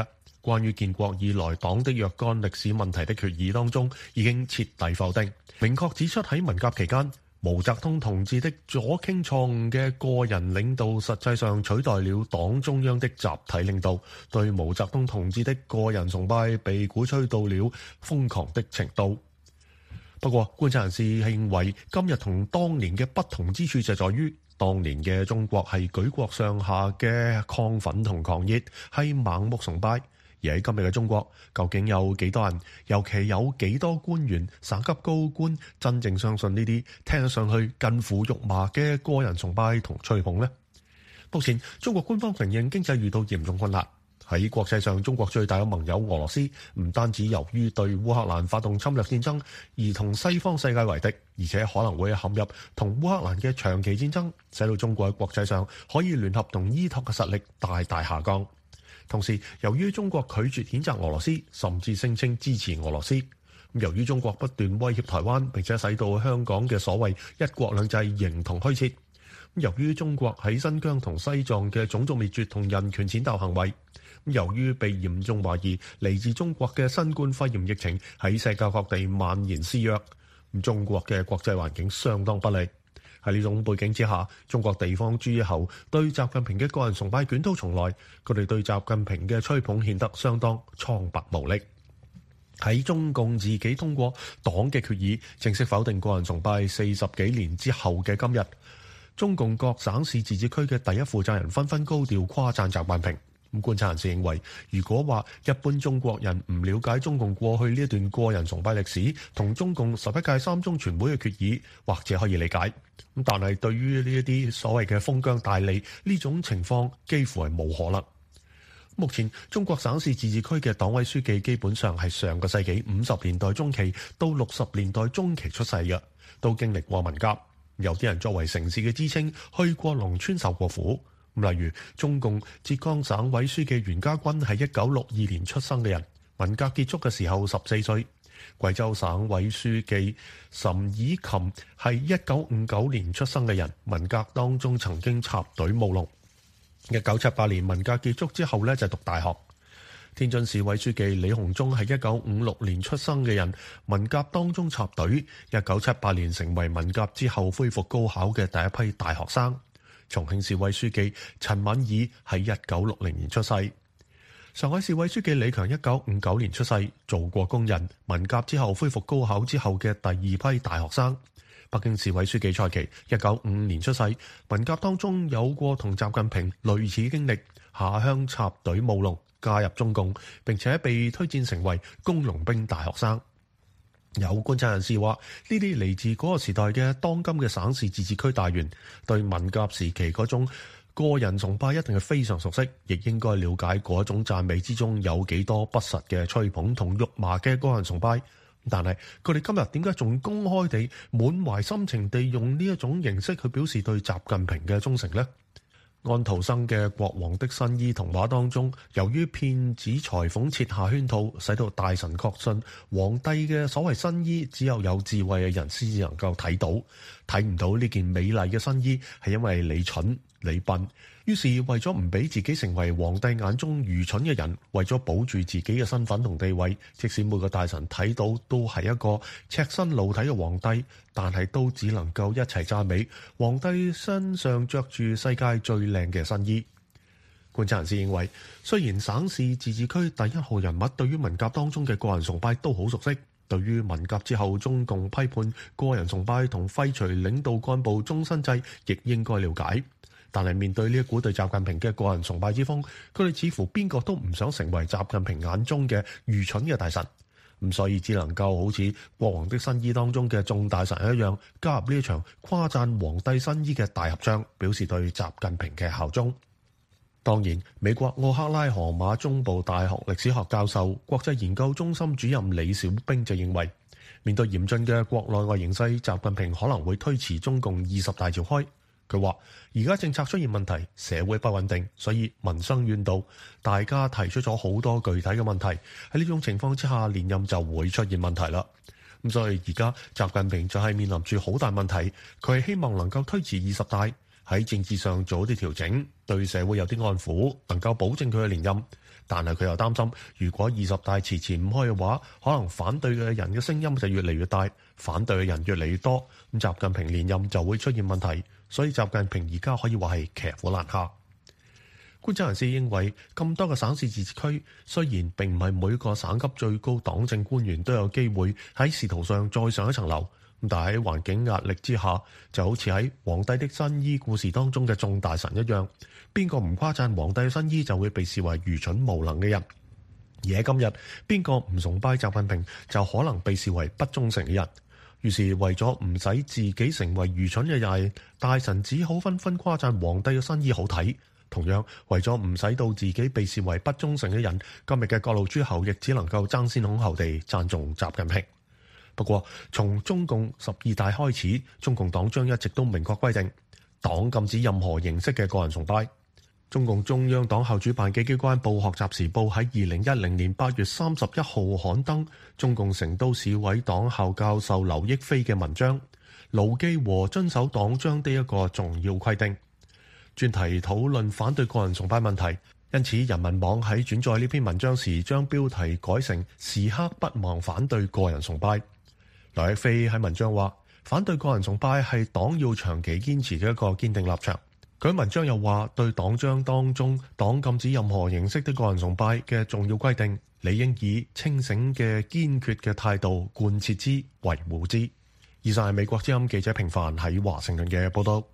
關於建國以來黨的若干歷史問題的決議當中，已經徹底否定，明確指出喺文革期間，毛澤東同志的左傾錯誤嘅個人領導，實際上取代了黨中央的集體領導，對毛澤東同志的個人崇拜被鼓吹到了瘋狂的程度。不過，觀察人士認為，今日同當年嘅不同之處就在於，當年嘅中國係舉國上下嘅亢奮同狂熱，係盲目崇拜。而喺今日嘅中國，究竟有幾多人，尤其有幾多官員、省級高官真正相信呢啲聽上去近乎肉麻嘅個人崇拜同吹捧呢？目前中國官方承認經濟遇到嚴重困難。喺國際上，中國最大嘅盟友俄羅斯唔單止由於對烏克蘭發動侵略戰爭而同西方世界為敵，而且可能會陷入同烏克蘭嘅長期戰爭，使到中國喺國際上可以聯合同依託嘅實力大大下降。同時，由於中國拒絕譴責俄羅斯，甚至聲稱支持俄羅斯，由於中國不斷威脅台灣，並且使到香港嘅所謂一國兩制形同虛設，由於中國喺新疆同西藏嘅種族滅絕同人權踐踏行為，由於被嚴重懷疑嚟自中國嘅新冠肺炎疫情喺世界各地蔓延肆虐，中國嘅國際環境相當不利。喺呢種背景之下，中國地方諸侯對習近平嘅個人崇拜捲土重來，佢哋對習近平嘅吹捧顯得相當蒼白無力。喺中共自己通過黨嘅決議，正式否定個人崇拜四十幾年之後嘅今日，中共各省市自治區嘅第一負責人紛紛高調誇讚習近平。咁觀察人士認為，如果話一般中國人唔了解中共過去呢一段個人崇拜歷史同中共十一屆三中全會嘅決議，或者可以理解。咁但係對於呢一啲所謂嘅封疆大吏，呢種情況幾乎係冇可能。目前中國省市自治區嘅黨委書記基本上係上個世紀五十年代中期到六十年代中期出世嘅，都經歷過文革。有啲人作為城市嘅知青，去過農村受過苦。例如中共浙江省委書記袁家軍係一九六二年出生嘅人，文革結束嘅時候十四歲。貴州省委書記岑以琴係一九五九年出生嘅人，文革當中曾經插隊務農。一九七八年文革結束之後呢，就讀大學。天津市委書記李鴻忠係一九五六年出生嘅人，文革當中插隊，一九七八年成為文革之後恢復高考嘅第一批大學生。重慶市委書記陳敏爾喺一九六零年出世。上海市委書記李強一九五九年出世，做過工人，文革之後恢復高考之後嘅第二批大學生。北京市委書記蔡奇一九五五年出世，文革當中有過同習近平類似經歷，下鄉插隊務農，加入中共，並且被推薦成為工農兵大學生。有觀察人士話，呢啲嚟自嗰個時代嘅當今嘅省市自治區大員，對文革時期嗰種個人崇拜一定係非常熟悉，亦應該了解嗰種讚美之中有幾多不實嘅吹捧同肉麻嘅個人崇拜。但係佢哋今日點解仲公開地滿懷深情地用呢一種形式去表示對習近平嘅忠誠呢？安徒生嘅《國王的新衣》童話當中，由於騙子裁縫設下圈套，使到大臣確信皇帝嘅所謂新衣只有有智慧嘅人先至能夠睇到，睇唔到呢件美麗嘅新衣係因為你蠢你笨。於是為咗唔俾自己成為皇帝眼中愚蠢嘅人，為咗保住自己嘅身份同地位，即使每個大臣睇到都係一個赤身露體嘅皇帝，但係都只能夠一齊讚美皇帝身上着住世界最靚嘅新衣。觀察人士認為，雖然省市自治區第一號人物對於文革當中嘅個人崇拜都好熟悉，對於文革之後中共批判個人崇拜同廢除領導幹部終身制，亦應該了解。但係面對呢一股對習近平嘅個人崇拜之風，佢哋似乎邊個都唔想成為習近平眼中嘅愚蠢嘅大臣，咁所以只能夠好似《國王的新衣》當中嘅眾大臣一樣，加入呢一場誇讚皇帝新衣嘅大合唱，表示對習近平嘅效忠。當然，美國奧克拉荷馬中部大學歷史學教授、國際研究中心主任李小兵就認為，面對嚴峻嘅國內外形勢，習近平可能會推遲中共二十大召開。佢話：而家政策出現問題，社會不穩定，所以民生怨妒，大家提出咗好多具體嘅問題。喺呢種情況之下，連任就會出現問題啦。咁所以而家習近平就係面臨住好大問題。佢係希望能夠推遲二十大，喺政治上做啲調整，對社會有啲安撫，能夠保證佢嘅連任。 但係佢又擔心，如果二十大遲遲唔開嘅話，可能反對嘅人嘅聲音就越嚟越大，反對嘅人越嚟越多，咁習近平連任就會出現問題。所以習近平而家可以話係騎虎難下。觀察人士認為，咁多個省市自治區雖然並唔係每個省級最高黨政官員都有機會喺仕途上再上一層樓，但係喺環境壓力之下，就好似喺《皇帝的新衣》故事當中嘅眾大臣一樣，邊個唔誇讚皇帝嘅新衣就會被視為愚蠢無能嘅人，而喺今日，邊個唔崇拜習近平就可能被視為不忠誠嘅人。於是為咗唔使自己成為愚蠢嘅人，大臣只好紛紛誇讚皇帝嘅新衣好睇。同樣為咗唔使到自己被視為不忠誠嘅人，今日嘅各路諸侯亦只能夠爭先恐後地讚頌習近平。不過從中共十二大開始，中共黨章一直都明確規定，黨禁止任何形式嘅個人崇拜。中共中央黨校主辦嘅機關報《學習時報》喺二零一零年八月三十一號刊登中共成都市委黨校教授劉益飛嘅文章，牢記和遵守黨章的一個重要規定，專題討論反對個人崇拜問題。因此人民網喺轉載呢篇文章時，將標題改成時刻不忘反對個人崇拜。劉益飛喺文章話，反對個人崇拜係黨要長期堅持嘅一個堅定立場。佢文章又話，對黨章當中黨禁止任何形式的個人崇拜嘅重要規定，理應以清醒嘅堅決嘅態度貫徹之、維護之。以上係美國之音記者平凡喺華盛頓嘅報道。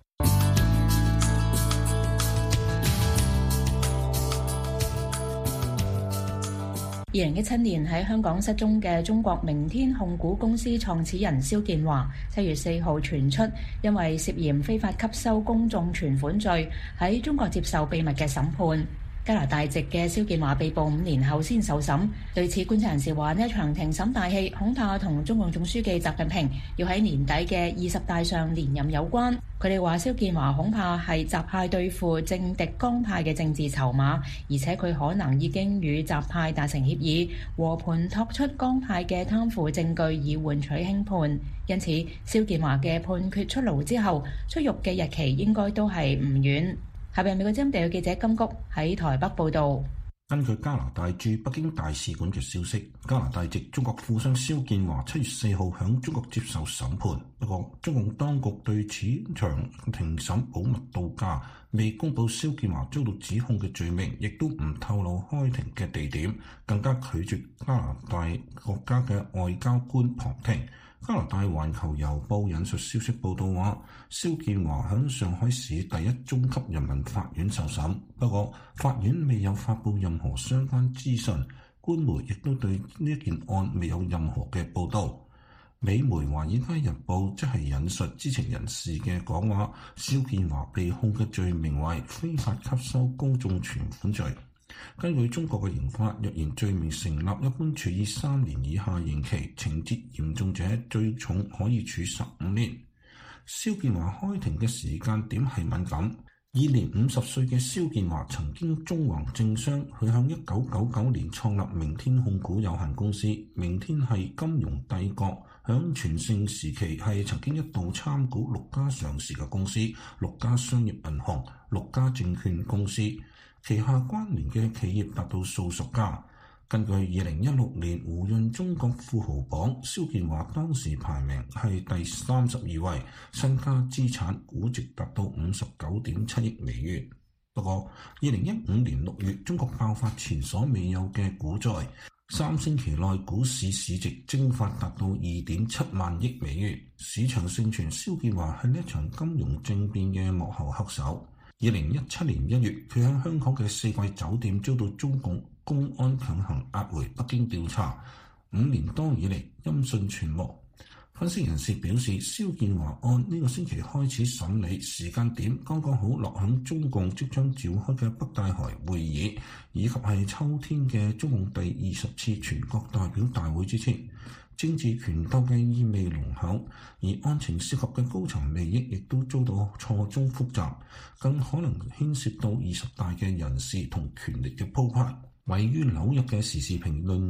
二零一七年喺香港失蹤嘅中國明天控股公司創始人肖建華，七月四號傳出因為涉嫌非法吸收公眾存款罪，喺中國接受秘密嘅審判。加拿大籍嘅肖建華被捕五年後先受審。對此，觀察人士話，呢一場庭審大戲恐怕同中共總書記習近平要喺年底嘅二十大上連任有關。佢哋話，肖建華恐怕係習派對付政敵江派嘅政治籌碼，而且佢可能已經與習派達成協議，和盤托出江派嘅貪腐證據，以換取輕判。因此，肖建華嘅判決出爐之後，出獄嘅日期應該都係唔遠。下邊美國之音地區記者金菊喺台北報道。 根據加拿大駐北京大使館嘅消息，加拿大籍中國富商肖建華七月四號響中國接受審判。不過，中共當局對此場庭審保密到家，未公布肖建華遭到指控嘅罪名，亦都唔透露開庭嘅地點，更加拒絕加拿大國家嘅外交官旁聽。加拿大環球郵報引述消息報道話，肖建華響上海市第一中級人民法院受審，不過法院未有發布任何相關資訊，官媒亦都對呢件案未有任何嘅報道。美媒《華爾街日報》即係引述知情人士嘅講話，肖建華被控嘅罪名為非法吸收公眾存款罪。根據中國嘅刑法，若然罪名成立，一般處以三年以下刑期，情節嚴重者最重可以處十五年。肖建華開庭嘅時間點係敏感。現年五十歲嘅肖建華曾經縱橫政商，佢向一九九九年創立明天控股有限公司。明天係金融帝國，響全盛時期係曾經一度參股六家上市嘅公司，六家商業銀行，六家證券公司。旗下關聯嘅企業達到數十家。根據二零一六年胡潤中國富豪榜，肖建華當時排名係第三十二位，身家資產估值達到五十九點七億美元。不過，二零一五年六月，中國爆發前所未有嘅股災，三星期內股市市值蒸發達到二點七萬億美元。市場盛傳肖建華係呢一場金融政變嘅幕後黑手。二零一七年一月，佢喺香港嘅四季酒店遭到中共公安強行押回北京調查，五年多以嚟音訊全無。分析人士表示，肖建華案呢個星期開始審理，時間點剛剛好落響中共即將召開嘅北戴河會議，以及係秋天嘅中共第二十次全國代表大會之前。政治權鬥嘅意味濃厚，而案情涉及嘅高層利益亦都遭到錯綜複雜，更可能牽涉到二十大嘅人事同權力嘅鋪排。位於紐約嘅時事評論員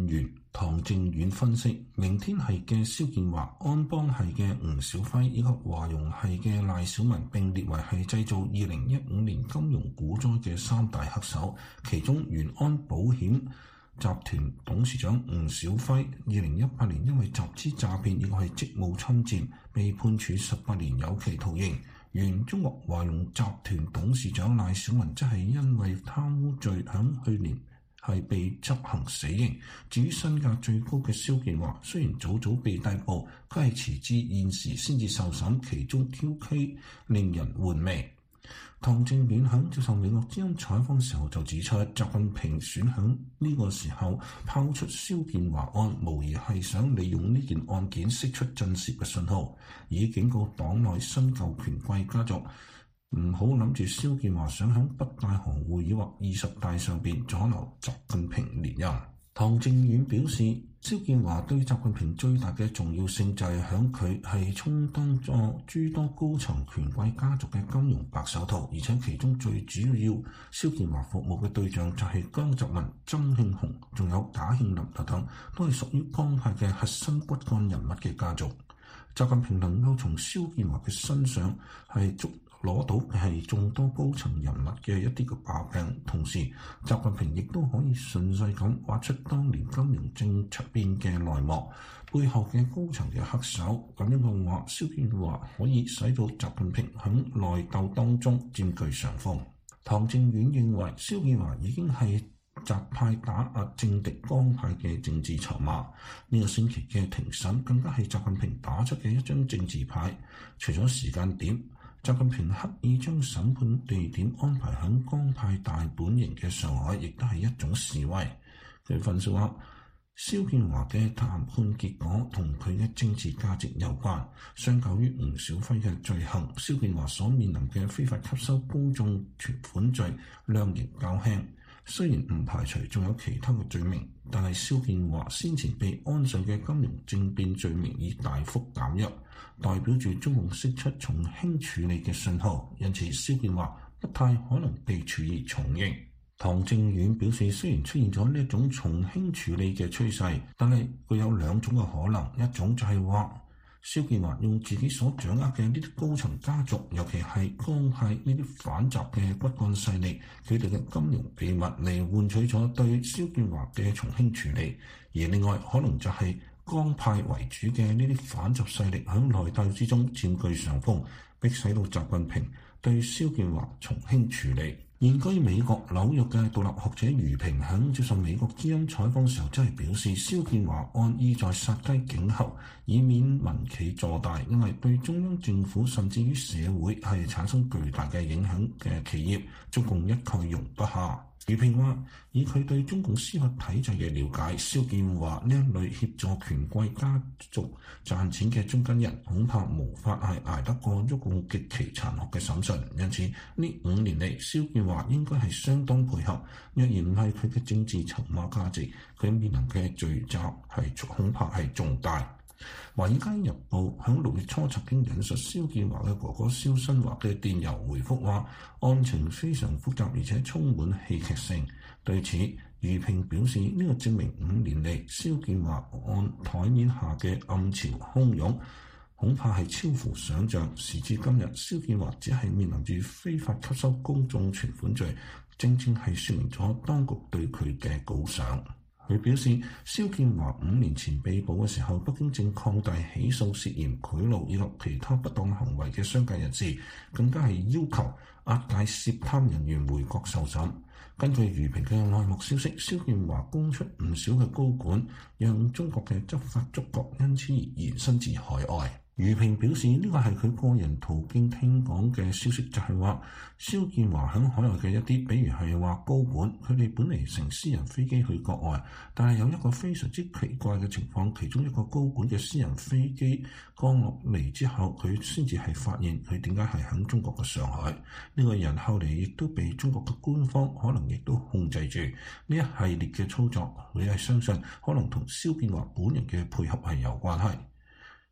唐正遠分析，明天系嘅蕭建華、安邦系嘅吳小輝以及華融系嘅賴小民並列為係製造二零一五年金融股災嘅三大黑手，其中元安保險集團董事長吳小輝，二零一八年因為集資詐騙以及係職務侵佔，被判處十八年有期徒刑。原中國華融集團董事長賴小民則係因為貪污罪響去年係被執行死刑。至於身價最高嘅蕭建華，雖然早早被逮捕，佢係遲至現時先至受審，其中蹊蹺令人玩味。唐正遠響接受美國之音採訪時候就指出，習近平選響呢個時候拋出蕭建華案，無疑係想利用呢件案件釋出震懾嘅信號，以警告黨內新舊權貴家族唔好諗住蕭建華想響北戴河會議或二十大上邊阻撓習近平連任。唐正遠表示，蕭建華對習近平最大嘅重要性就係響佢係充當咗諸多高層權貴家族嘅金融白手套，而且其中最主要蕭建華服務嘅對象就係江澤民、曾慶紅，仲有賈慶林等等，都係屬於江派嘅核心骨幹人物嘅家族。習近平能夠從蕭建華嘅身上係捉攞到係眾多高層人物嘅一啲嘅把柄，同時習近平亦都可以順勢咁挖出當年金融政策變嘅內幕背後嘅高層嘅黑手。咁樣嘅話，蕭建華可以使到習近平喺內鬥當中佔據上風。唐正遠認為，蕭建華已經係習派打壓政敵江派嘅政治籌碼。呢個星期嘅庭審更加係習近平打出嘅一張政治牌。除咗時間點，習近平刻意將審判地點安排喺江派大本營嘅上海，亦都係一種示威。佢分析話，蕭建華嘅談判結果同佢嘅政治價值有關。相較於吳小輝嘅罪行，蕭建華所面臨嘅非法吸收公眾存款罪量刑較輕。雖然唔排除仲有其他嘅罪名，但係蕭建華先前被安上嘅金融政變罪名已大幅減弱，代表住中共釋出從輕處理嘅信號，因此蕭建華不太可能被處以重刑。唐正遠表示，雖然出現咗呢一種從輕處理嘅趨勢，但係佢有兩種嘅可能，一種就係話蕭建華用自己所掌握嘅呢啲高層家族，尤其係江派呢啲反習嘅骨幹勢力，佢哋嘅金融秘密嚟換取咗對蕭建華嘅從輕處理；而另外可能就係江派為主嘅呢啲反習勢力喺內鬥之中佔據上風，迫使到習近平對蕭建華從輕處理。現居美國紐約嘅獨立學者余平喺接受美國之音採訪時候，真係表示，蕭建華案意在殺雞儆猴，以免民企坐大，因為對中央政府甚至於社會係產生巨大嘅影響嘅企業，中共一概容不下。余平話：以佢對中共司法體制嘅了解，蕭建華呢一類協助權貴家族賺錢嘅中間人，恐怕無法係捱得過中共極其殘酷嘅審訊。因此呢五年嚟，蕭建華應該係相當配合。若然唔係佢嘅政治籌碼價值，佢面臨嘅罪責係恐怕係重大。《華爾街日報》喺六月初曾經引述蕭建華嘅哥哥蕭新華嘅電郵回覆話，案情非常複雜而且充滿戲劇性。對此，余平表示，呢、這個證明五年嚟蕭建華案台面下嘅暗潮洶湧，恐怕係超乎想象。時至今日，蕭建華只係面臨住非法吸收公眾存款罪，正正係說明咗當局對佢嘅高賞。佢表示，蕭建華五年前被捕嘅時候，北京正擴大起訴涉嫌賄賂以及其他不當行為嘅商界人士，更加係要求押解涉貪人員回國受審。根據余平嘅內幕消息，蕭建華供出唔少嘅高管，讓中國嘅執法觸覺因此而延伸至海外。余平表示，呢個係佢個人途徑聽講嘅消息，就係話蕭建華喺海外嘅一啲，比如係話高管，佢哋本嚟乘私人飛機去國外，但係有一個非常之奇怪嘅情況，其中一個高管嘅私人飛機降落嚟之後，佢先至係發現佢點解係喺中國嘅上海。呢、這個人後嚟亦都被中國嘅官方可能亦都控制住呢一系列嘅操作，佢係相信可能同蕭建華本人嘅配合係有關係。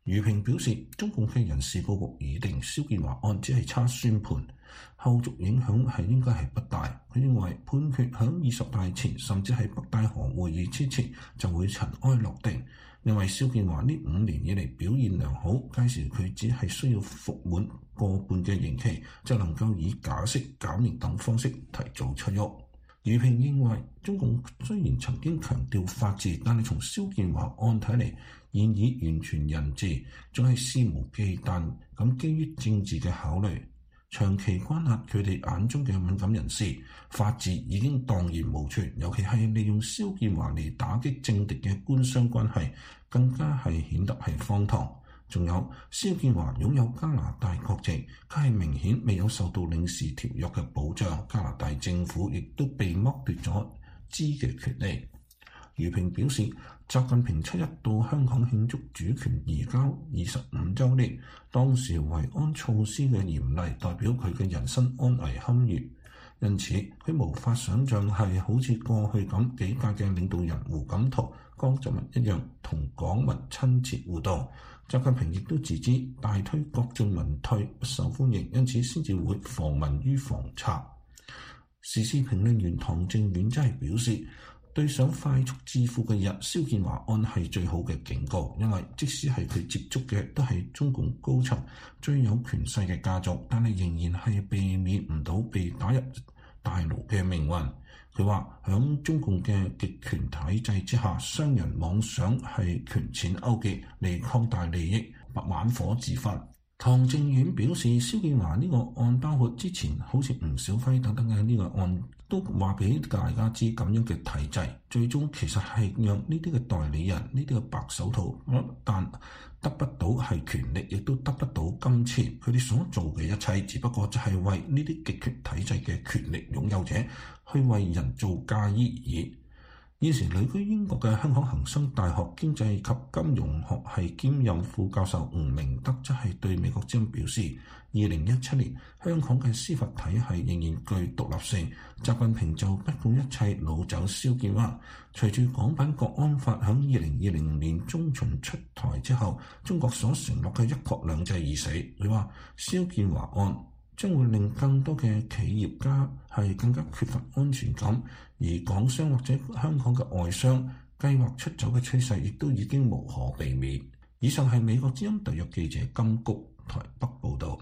余平表示，中共嘅人事佈局擬定蕭建華案只係差宣判，後續影響係應該係不大。佢認為判決響二十大前，甚至係北戴河會議之前就會塵埃落定。因為蕭建華呢五年以嚟表現良好，屆時佢只係需要服滿過半嘅刑期，就能夠以假釋、減刑等方式提早出獄。余平認為，中共雖然曾經強調法治，但係從蕭建華案睇嚟，現已完全人治，仲係肆無忌憚咁基於政治嘅考慮，長期關押佢哋眼中嘅敏感人士，法治已經蕩然無存。尤其係利用蕭建華嚟打擊政敵嘅官商關係，更加係顯得係荒唐。仲有蕭建華擁有加拿大國籍，佢係明顯未有受到領事條約嘅保障，加拿大政府亦都被剝奪咗知嘅權利。余平表示，習近平七一到香港慶祝主權移交二十五週年，當時維安措施嘅嚴厲，代表佢嘅人身安危堪虞，因此佢無法想像係好似過去咁幾屆嘅領導人胡錦濤、江澤民一樣同港民親切互動。習近平亦都自知大推國進民退不受歡迎，因此先至會防民於防賊。時事評論員唐正遠真係表示，對想快速致富嘅人，蕭建華案係最好嘅警告，因為即使係佢接觸嘅都係中共高層最有權勢嘅家族，但係仍然係避免唔到被打入大牢嘅命運。佢話響中共嘅極權體制之下，商人妄想係權錢勾結嚟擴大利益，玩火自焚。唐正遠表示，蕭建華呢個案包括之前好似吳小輝等等嘅呢個案，都話俾大家知咁樣嘅體制，最終其實係讓呢啲嘅代理人、呢啲嘅白手套，但得不到係權力，亦都得不到金錢。佢哋所做嘅一切，只不過就係為呢啲極權體制嘅權力擁有者去為人做嫁衣而已。現時旅居英國嘅香港恒生大學經濟及金融學系兼任副教授吳明德則係對美國之音表示，二零一七年香港嘅司法體系仍然具獨立性，習近平就不顧一切擄走蕭建華。隨住港版國安法響二零二零年中旬出台之後，中國所承諾嘅一國兩制已死。佢話蕭建華案將會令更多嘅企業家係更加缺乏安全感，而港商或者香港嘅外商計劃出走嘅趨勢亦都已經無可避免。以上係美國之音特約記者金谷台北報導。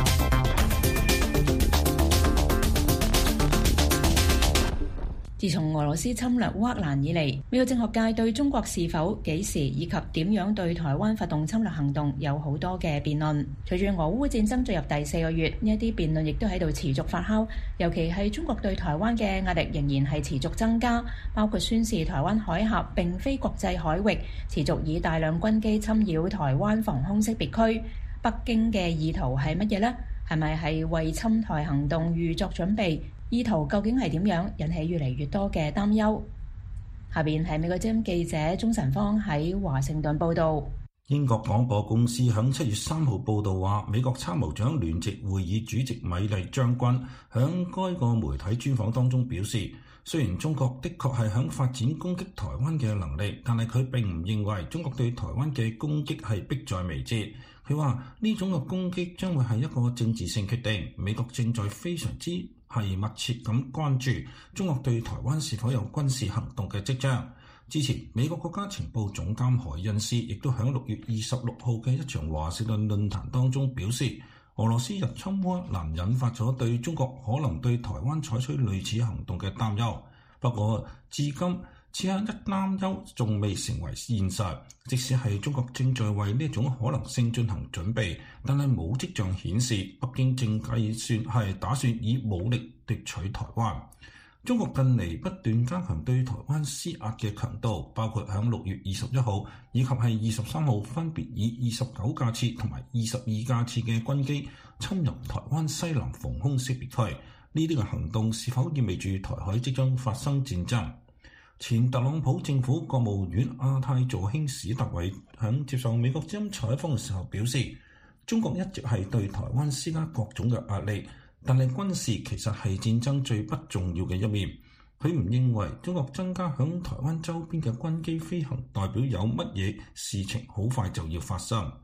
自從俄羅斯侵略烏克蘭以嚟，美國政學界對中國是否、幾時以及點樣對台灣發動侵略行動有好多嘅辯論。隨住俄烏戰爭進入第四個月，呢一啲辯論亦都喺度持續發酵。尤其係中國對台灣嘅壓力仍然係持續增加，包括宣示台灣海峽並非國際海域，持續以大量軍機侵擾台灣防空識別區。北京嘅意圖係乜嘢呢？係咪係為侵台行動預作準備？意圖究竟係點樣，引起越嚟越多嘅擔憂。下邊係美國之音記者鍾晨芳喺華盛頓報導。 英國廣播公司響七月三號報導話，美國參謀長聯席會議主席米利將軍響該個媒體專訪當中表示，雖然中國的確係響發展攻擊台灣嘅能力，但係佢並唔認為中國對台灣嘅攻擊係迫在眉睫。佢話呢種嘅攻擊將會係一個政治性決定，美國正在非常之係密切咁關注中國對台灣是否有軍事行動嘅跡象。之前美國國家情報總監海恩斯亦都喺六月二十六號嘅一場華盛頓論壇當中表示，俄羅斯入侵烏克蘭引發咗對中國可能對台灣採取類似行動嘅擔憂。不過至今此刻一擔憂仲未成為現實，即使係中國正在為呢種可能性進行準備，但係冇跡象顯示北京正計算係打算以武力奪取台灣。中國近嚟不斷加強對台灣施壓嘅強度，包括喺六月二十一號以及係二十三號分別以二十九架次同埋二十二架次嘅軍機侵入台灣西南防空識別區。呢啲嘅行動是否意味住台海即將發生戰爭？前特朗普政府國務院亞太助卿史特偉喺接受美國之音採訪嘅時候表示，中國一直係對台灣施加各種嘅壓力，但係軍事其實係戰爭最不重要嘅一面。佢唔認為中國增加響台灣周邊嘅軍機飛行代表有乜嘢事情好快就要發生。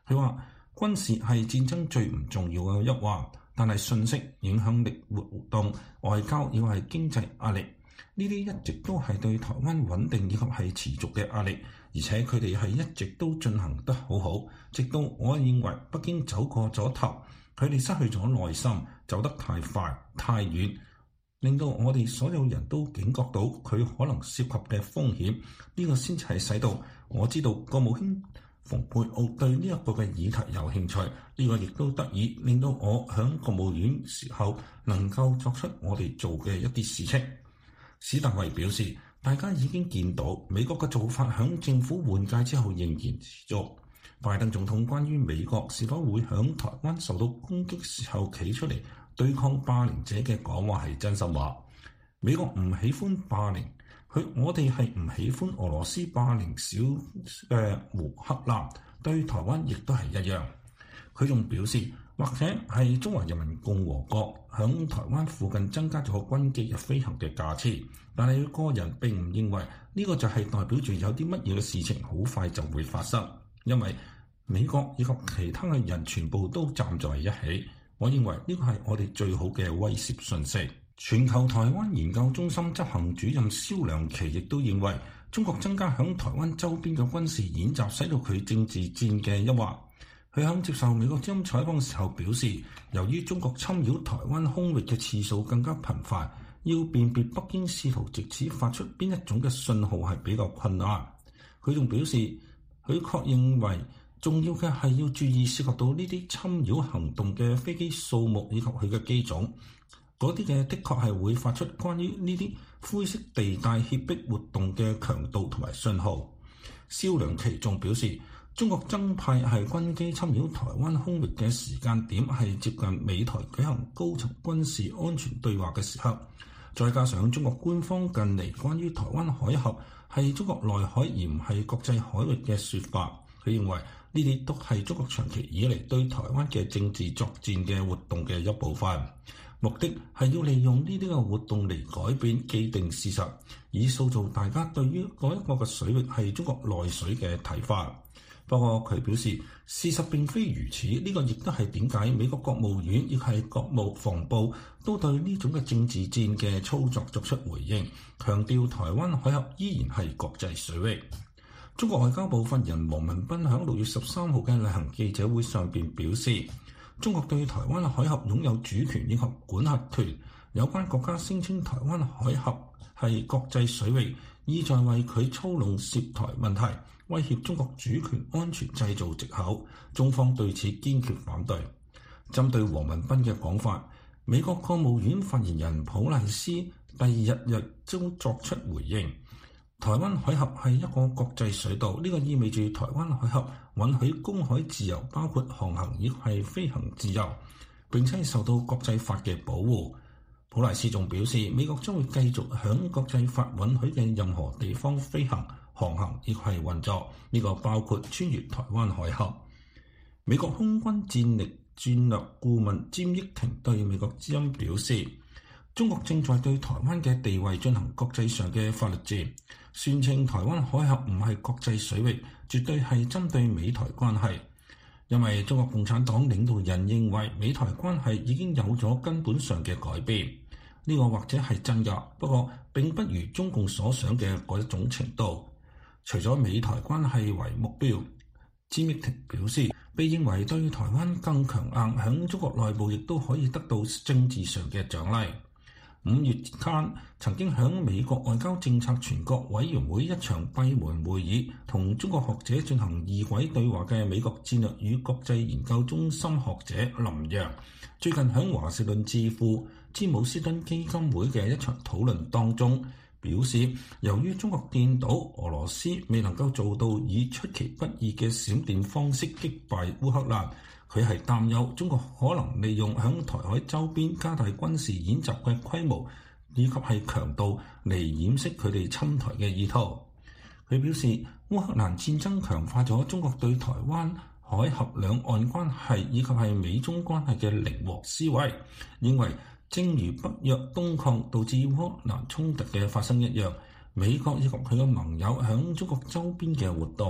佢話軍事係戰爭最唔重要嘅一環，但係信息、影響力活動、外交要係經濟壓力，呢啲一直都係對台灣穩定以及係持續嘅壓力，而且佢哋係一直都進行得好好，直到我認為北京走過咗頭，佢哋失去咗耐心，走得太快太遠，令到我哋所有人都警覺到佢可能涉及嘅風險，呢個先至係使到我知道國務卿蓬佩奧對呢一個嘅議題有興趣，呢個亦都得以令到我響國務院時候能夠作出我哋做嘅一啲事情。史達維表示，大家已經見到美國嘅做法響政府換屆之後仍然持續。拜登總統關於美國是否會響台灣受到攻擊時候企出嚟對抗霸凌者嘅講話係真心話。美國唔喜歡霸凌，佢我哋係唔喜歡俄羅斯霸凌小嘅烏克蘭，對台灣亦都係一樣。佢仲表示，或者係中華人民共和國響台灣附近增加咗軍機嘅飛行嘅架次，但係佢個人並唔認為呢個就係代表住有啲乜嘢嘅事情好快就會發生，因為美國以及其他嘅人全部都站在一起。我認為呢個係我哋最好嘅威懾訊息。全球台灣研究中心執行主任蕭良奇亦都認為，中國增加響台灣周邊嘅軍事演習，使到佢政治戰嘅一環。佢喺接受美國之音採訪嘅時候表示，由於中國侵擾台灣空域嘅次數更加頻繁，要辨別北京試圖藉此發出邊一種嘅信號係比較困難。佢仲表示，佢確認為重要嘅係要注意涉及到呢啲侵擾行動嘅飛機數目以及佢嘅機種，嗰啲嘅的確係會發出關於呢啲灰色地帶脅迫活動嘅強度同埋信號。蕭良奇仲表示，中國增派係軍機侵擾台灣空域嘅時間點係接近美台舉行高層軍事安全對話嘅時刻，再加上中國官方近嚟關於台灣海峽係中國內海而唔係國際海域嘅說法，佢認為呢啲都係中國長期以嚟對台灣嘅政治作戰嘅活動嘅一部分，目的係要利用呢啲嘅活動嚟改變既定事實，以塑造大家對於嗰一個嘅水域係中國內水嘅睇法。不過佢表示，事實並非如此，呢個亦都係點解美國國務院亦係國務防部都對呢種嘅政治戰嘅操作作出回應，強調台灣海峽依然係國際水域。中國外交部發言人王文斌喺六月十三號嘅例行記者會上邊表示，中國對台灣海峽擁有主權以及管轄權，有關國家聲稱台灣海峽係國際水域，意在為佢操弄涉台問題，威脅中國主權安全製造藉口，中方對此堅決反對。針對王文斌嘅講法，美國國務院發言人普賴斯第二日日都作出回應，台灣海峽係一個國際水道，呢個意味住台灣海峽允許公海自由，包括航行亦係飛行自由，並且受到國際法嘅保護。普賴斯仲表示，美國將會繼續響國際法允許嘅任何地方飛行、航行亦係運作，呢個包括穿越台灣海峽。美國空軍戰力戰略顧問詹益廷對美國之音表示，中國正在對台灣嘅地位進行國際上嘅法律戰，宣稱台灣海峽唔係國際水域，絕對係針對美台關係。因為中國共產黨領導人認為美台關係已經有咗根本上嘅改變，呢個或者係真㗎，不過並不如中共所想嘅嗰一種程度。除咗美台關係為目標，詹益廷表示，被認為對台灣更強硬，響中國內部亦都可以得到政治上嘅獎勵。五月間曾經響美國外交政策全國委員會一場閉門會議同中國學者進行異軌對話嘅美國戰略與國際研究中心學者林洋，最近響華盛頓智庫詹姆斯敦基金會嘅一場討論當中表示，由於中國見到俄羅斯未能夠做到以出其不意嘅閃電方式擊敗烏克蘭，佢係擔憂中國可能利用響台海周邊加大軍事演習嘅規模以及係強度嚟掩飾佢哋侵台嘅意圖。佢表示，烏克蘭戰爭強化咗中國對台灣海峽兩岸關係以及係美中關係嘅零和思維，認為正如北約東擴導致烏克蘭衝突嘅發生一樣，美國以及佢嘅盟友響中國周邊嘅活動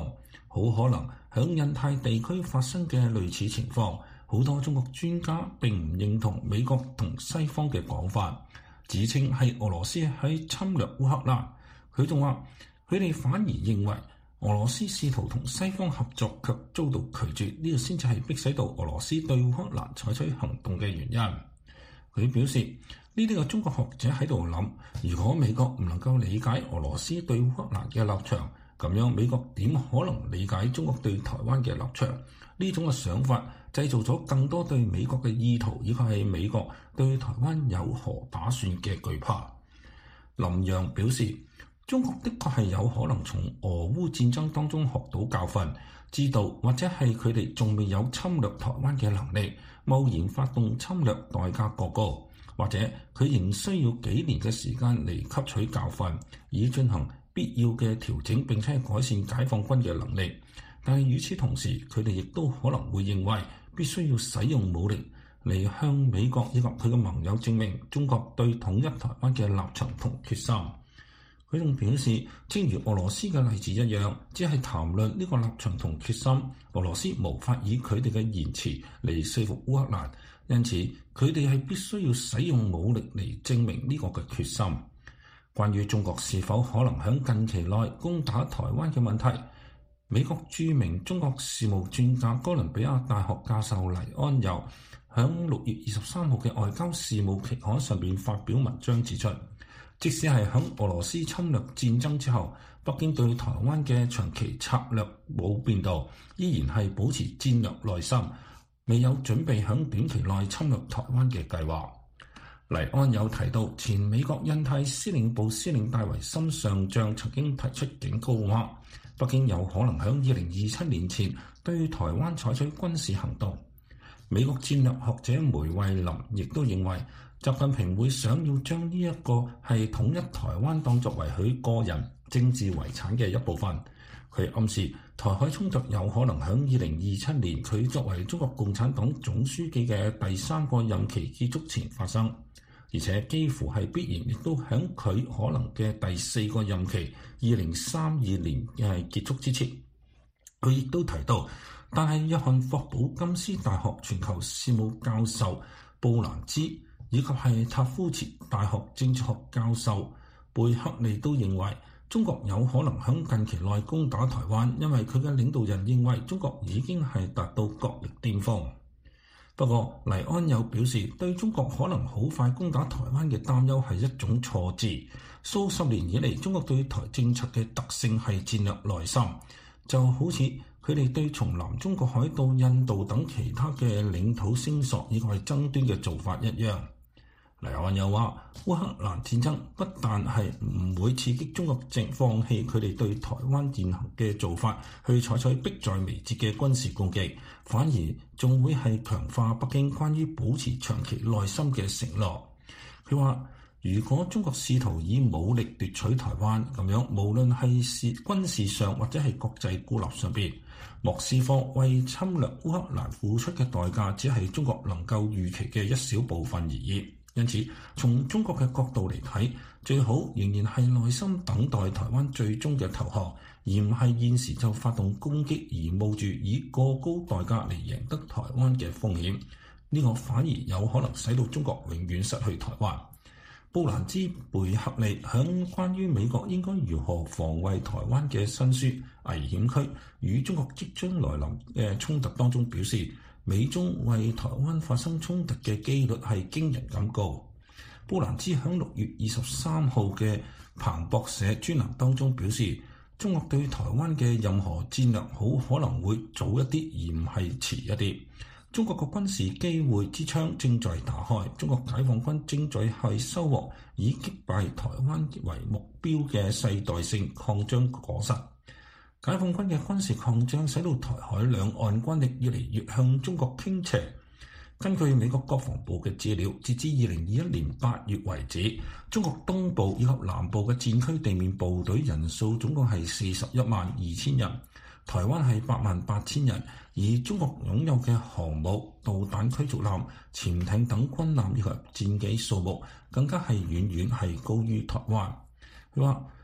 好可能響印太地區發生嘅類似情況。好多中國專家並唔認同美國同西方嘅講法，指稱係俄羅斯喺侵略烏克蘭。佢仲話佢哋反而認為俄羅斯試圖同西方合作卻遭到拒絕，呢個先至係迫使到俄羅斯對烏克蘭採取行動嘅原因。佢表示呢啲個中國學者喺度諗，如果美國唔能夠理解俄羅斯對烏克蘭嘅立場，咁樣美國點可能理解中國對台灣嘅立場？呢種嘅想法製造咗更多對美國嘅意圖，以及係美國對台灣有何打算嘅懼怕。林洋表示，中國的確係有可能從俄烏戰爭當中學到教訓，知道或者係佢哋仲未有侵略台灣嘅能力，貿然發動侵略代價過高，或者佢仍需要幾年嘅時間嚟吸取教訓，以進行必要嘅調整並且改善解放軍嘅能力。但係與此同時，佢哋亦都可能會認為必須要使用武力嚟向美國以及佢嘅盟友證明中國對統一台灣嘅立場同決心。佢仲表示，正如俄羅斯嘅例子一樣，只係談論呢個立場同決心，俄羅斯無法以佢哋嘅言辭嚟說服烏克蘭，因此佢哋係必須要使用武力嚟證明呢個嘅決心。關於中國是否可能喺近期內攻打台灣嘅問題，美國著名中國事務專家哥倫比亞大學教授黎安友喺六月二十三號嘅外交事務期刊上邊發表文章指出，即使係喺俄羅斯侵略戰爭之後，北京對台灣嘅長期策略冇變動，依然係保持戰略耐心，未有準備喺短期內侵略台灣嘅計劃。黎安友提到，前美國印太司令部司令戴維森上將曾經提出警告話，北京有可能喺二零二七年前對台灣採取軍事行動。美國戰略學者梅惠林亦都認為，習近平會想要將呢一個係統一台灣當作為佢個人政治遺產嘅一部分。佢暗示台海衝突有可能喺二零二七年佢作為中國共產黨總書記嘅第三個任期結束前發生，而且幾乎係必然亦都喺佢可能嘅第四個任期二零三二年嘅結束之前。佢亦都提到，但係約翰霍普金斯大學全球事務教授布蘭茲以及係塔夫茨大學政治學教授貝克利都認為，中國有可能喺近期內攻打台灣，因為佢嘅領導人認為中國已經係達到國力巔峰。不過，黎安友表示，對中國可能好快攻打台灣嘅擔憂係一種錯字。數十年以嚟，中國對台政策嘅特性係戰略耐心，就好似佢哋對從南中國海到印度等其他嘅領土聲索以及係爭端嘅做法一樣。黎安友話，烏克蘭戰爭不但係唔會刺激中國正放棄佢哋對台灣現行嘅做法，去採取迫在眉睫嘅軍事攻擊，反而仲會係強化北京關於保持長期耐心嘅承諾。佢話，如果中國試圖以武力奪取台灣，咁樣無論係是軍事上或者係國際孤立上邊，莫斯科為侵略烏克蘭付出嘅代價，只係中國能夠預期嘅一小部分而已。因此，從中國嘅角度嚟睇，最好仍然係耐心等待台灣最終嘅投降，而唔係現時就發動攻擊而冒住以過高代價嚟贏得台灣嘅風險。呢個反而有可能使到中國永遠失去台灣。布蘭茲貝克利喺關於美國應該如何防衛台灣嘅新書《危險區與中國即將來臨嘅衝突》當中表示，美中為台灣發生衝突嘅機率係驚人咁高。布蘭茲喺六月二十三號嘅彭博社專欄當中表示，中國對台灣嘅任何戰略好可能會早一啲，而唔係遲一啲。中國嘅軍事機會之窗正在打開，中國解放軍正在係收穫以擊敗台灣為目標嘅世代性擴張果實。解放軍嘅軍事擴張使到台海兩岸軍力越嚟越向中國傾斜。根據美國國防部嘅資料，截至二零二一年八月為止，中國東部以及南部嘅戰區地面部隊人數總共係四十一萬二千人，台灣係八萬八千人，而中國擁有嘅航母、導彈驅逐艦、潛艇等軍艦以及戰機數目更加係遠遠係高於台灣。佢話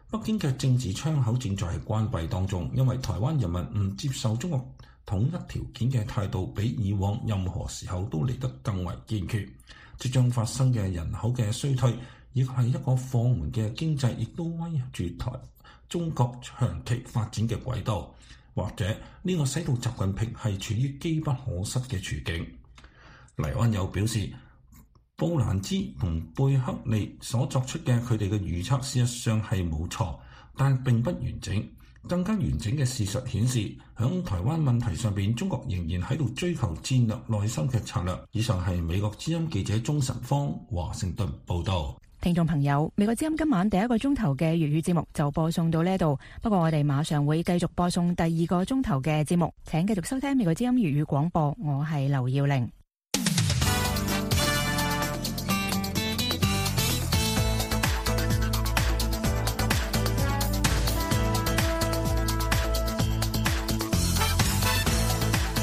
北京嘅政治窗口正在係關閉當中，因為台灣人民唔接受中國統一條件嘅態度，比以往任何時候都嚟得更為堅決。即將發生嘅人口嘅衰退，亦係一個放緩嘅經濟，亦都威脅住台中國長期發展嘅軌道。或者呢個使到習近平係處於機不可失嘅處境。黎安友表示，布蘭茲同貝克利所作出嘅佢哋嘅預測事實上係冇錯，但並不完整。更加完整嘅事實顯示，響台灣問題上邊，中國仍然喺度追求戰略內心嘅策略。以上係美國之音記者鍾晨芳華盛頓報道。 聽眾朋友，美國之音今晚第一個鐘頭嘅粵語節目就播送到呢度，不過我哋馬上會繼續播送第二個鐘頭嘅節目，請繼續收聽美國之音粵語廣播，我係劉耀玲。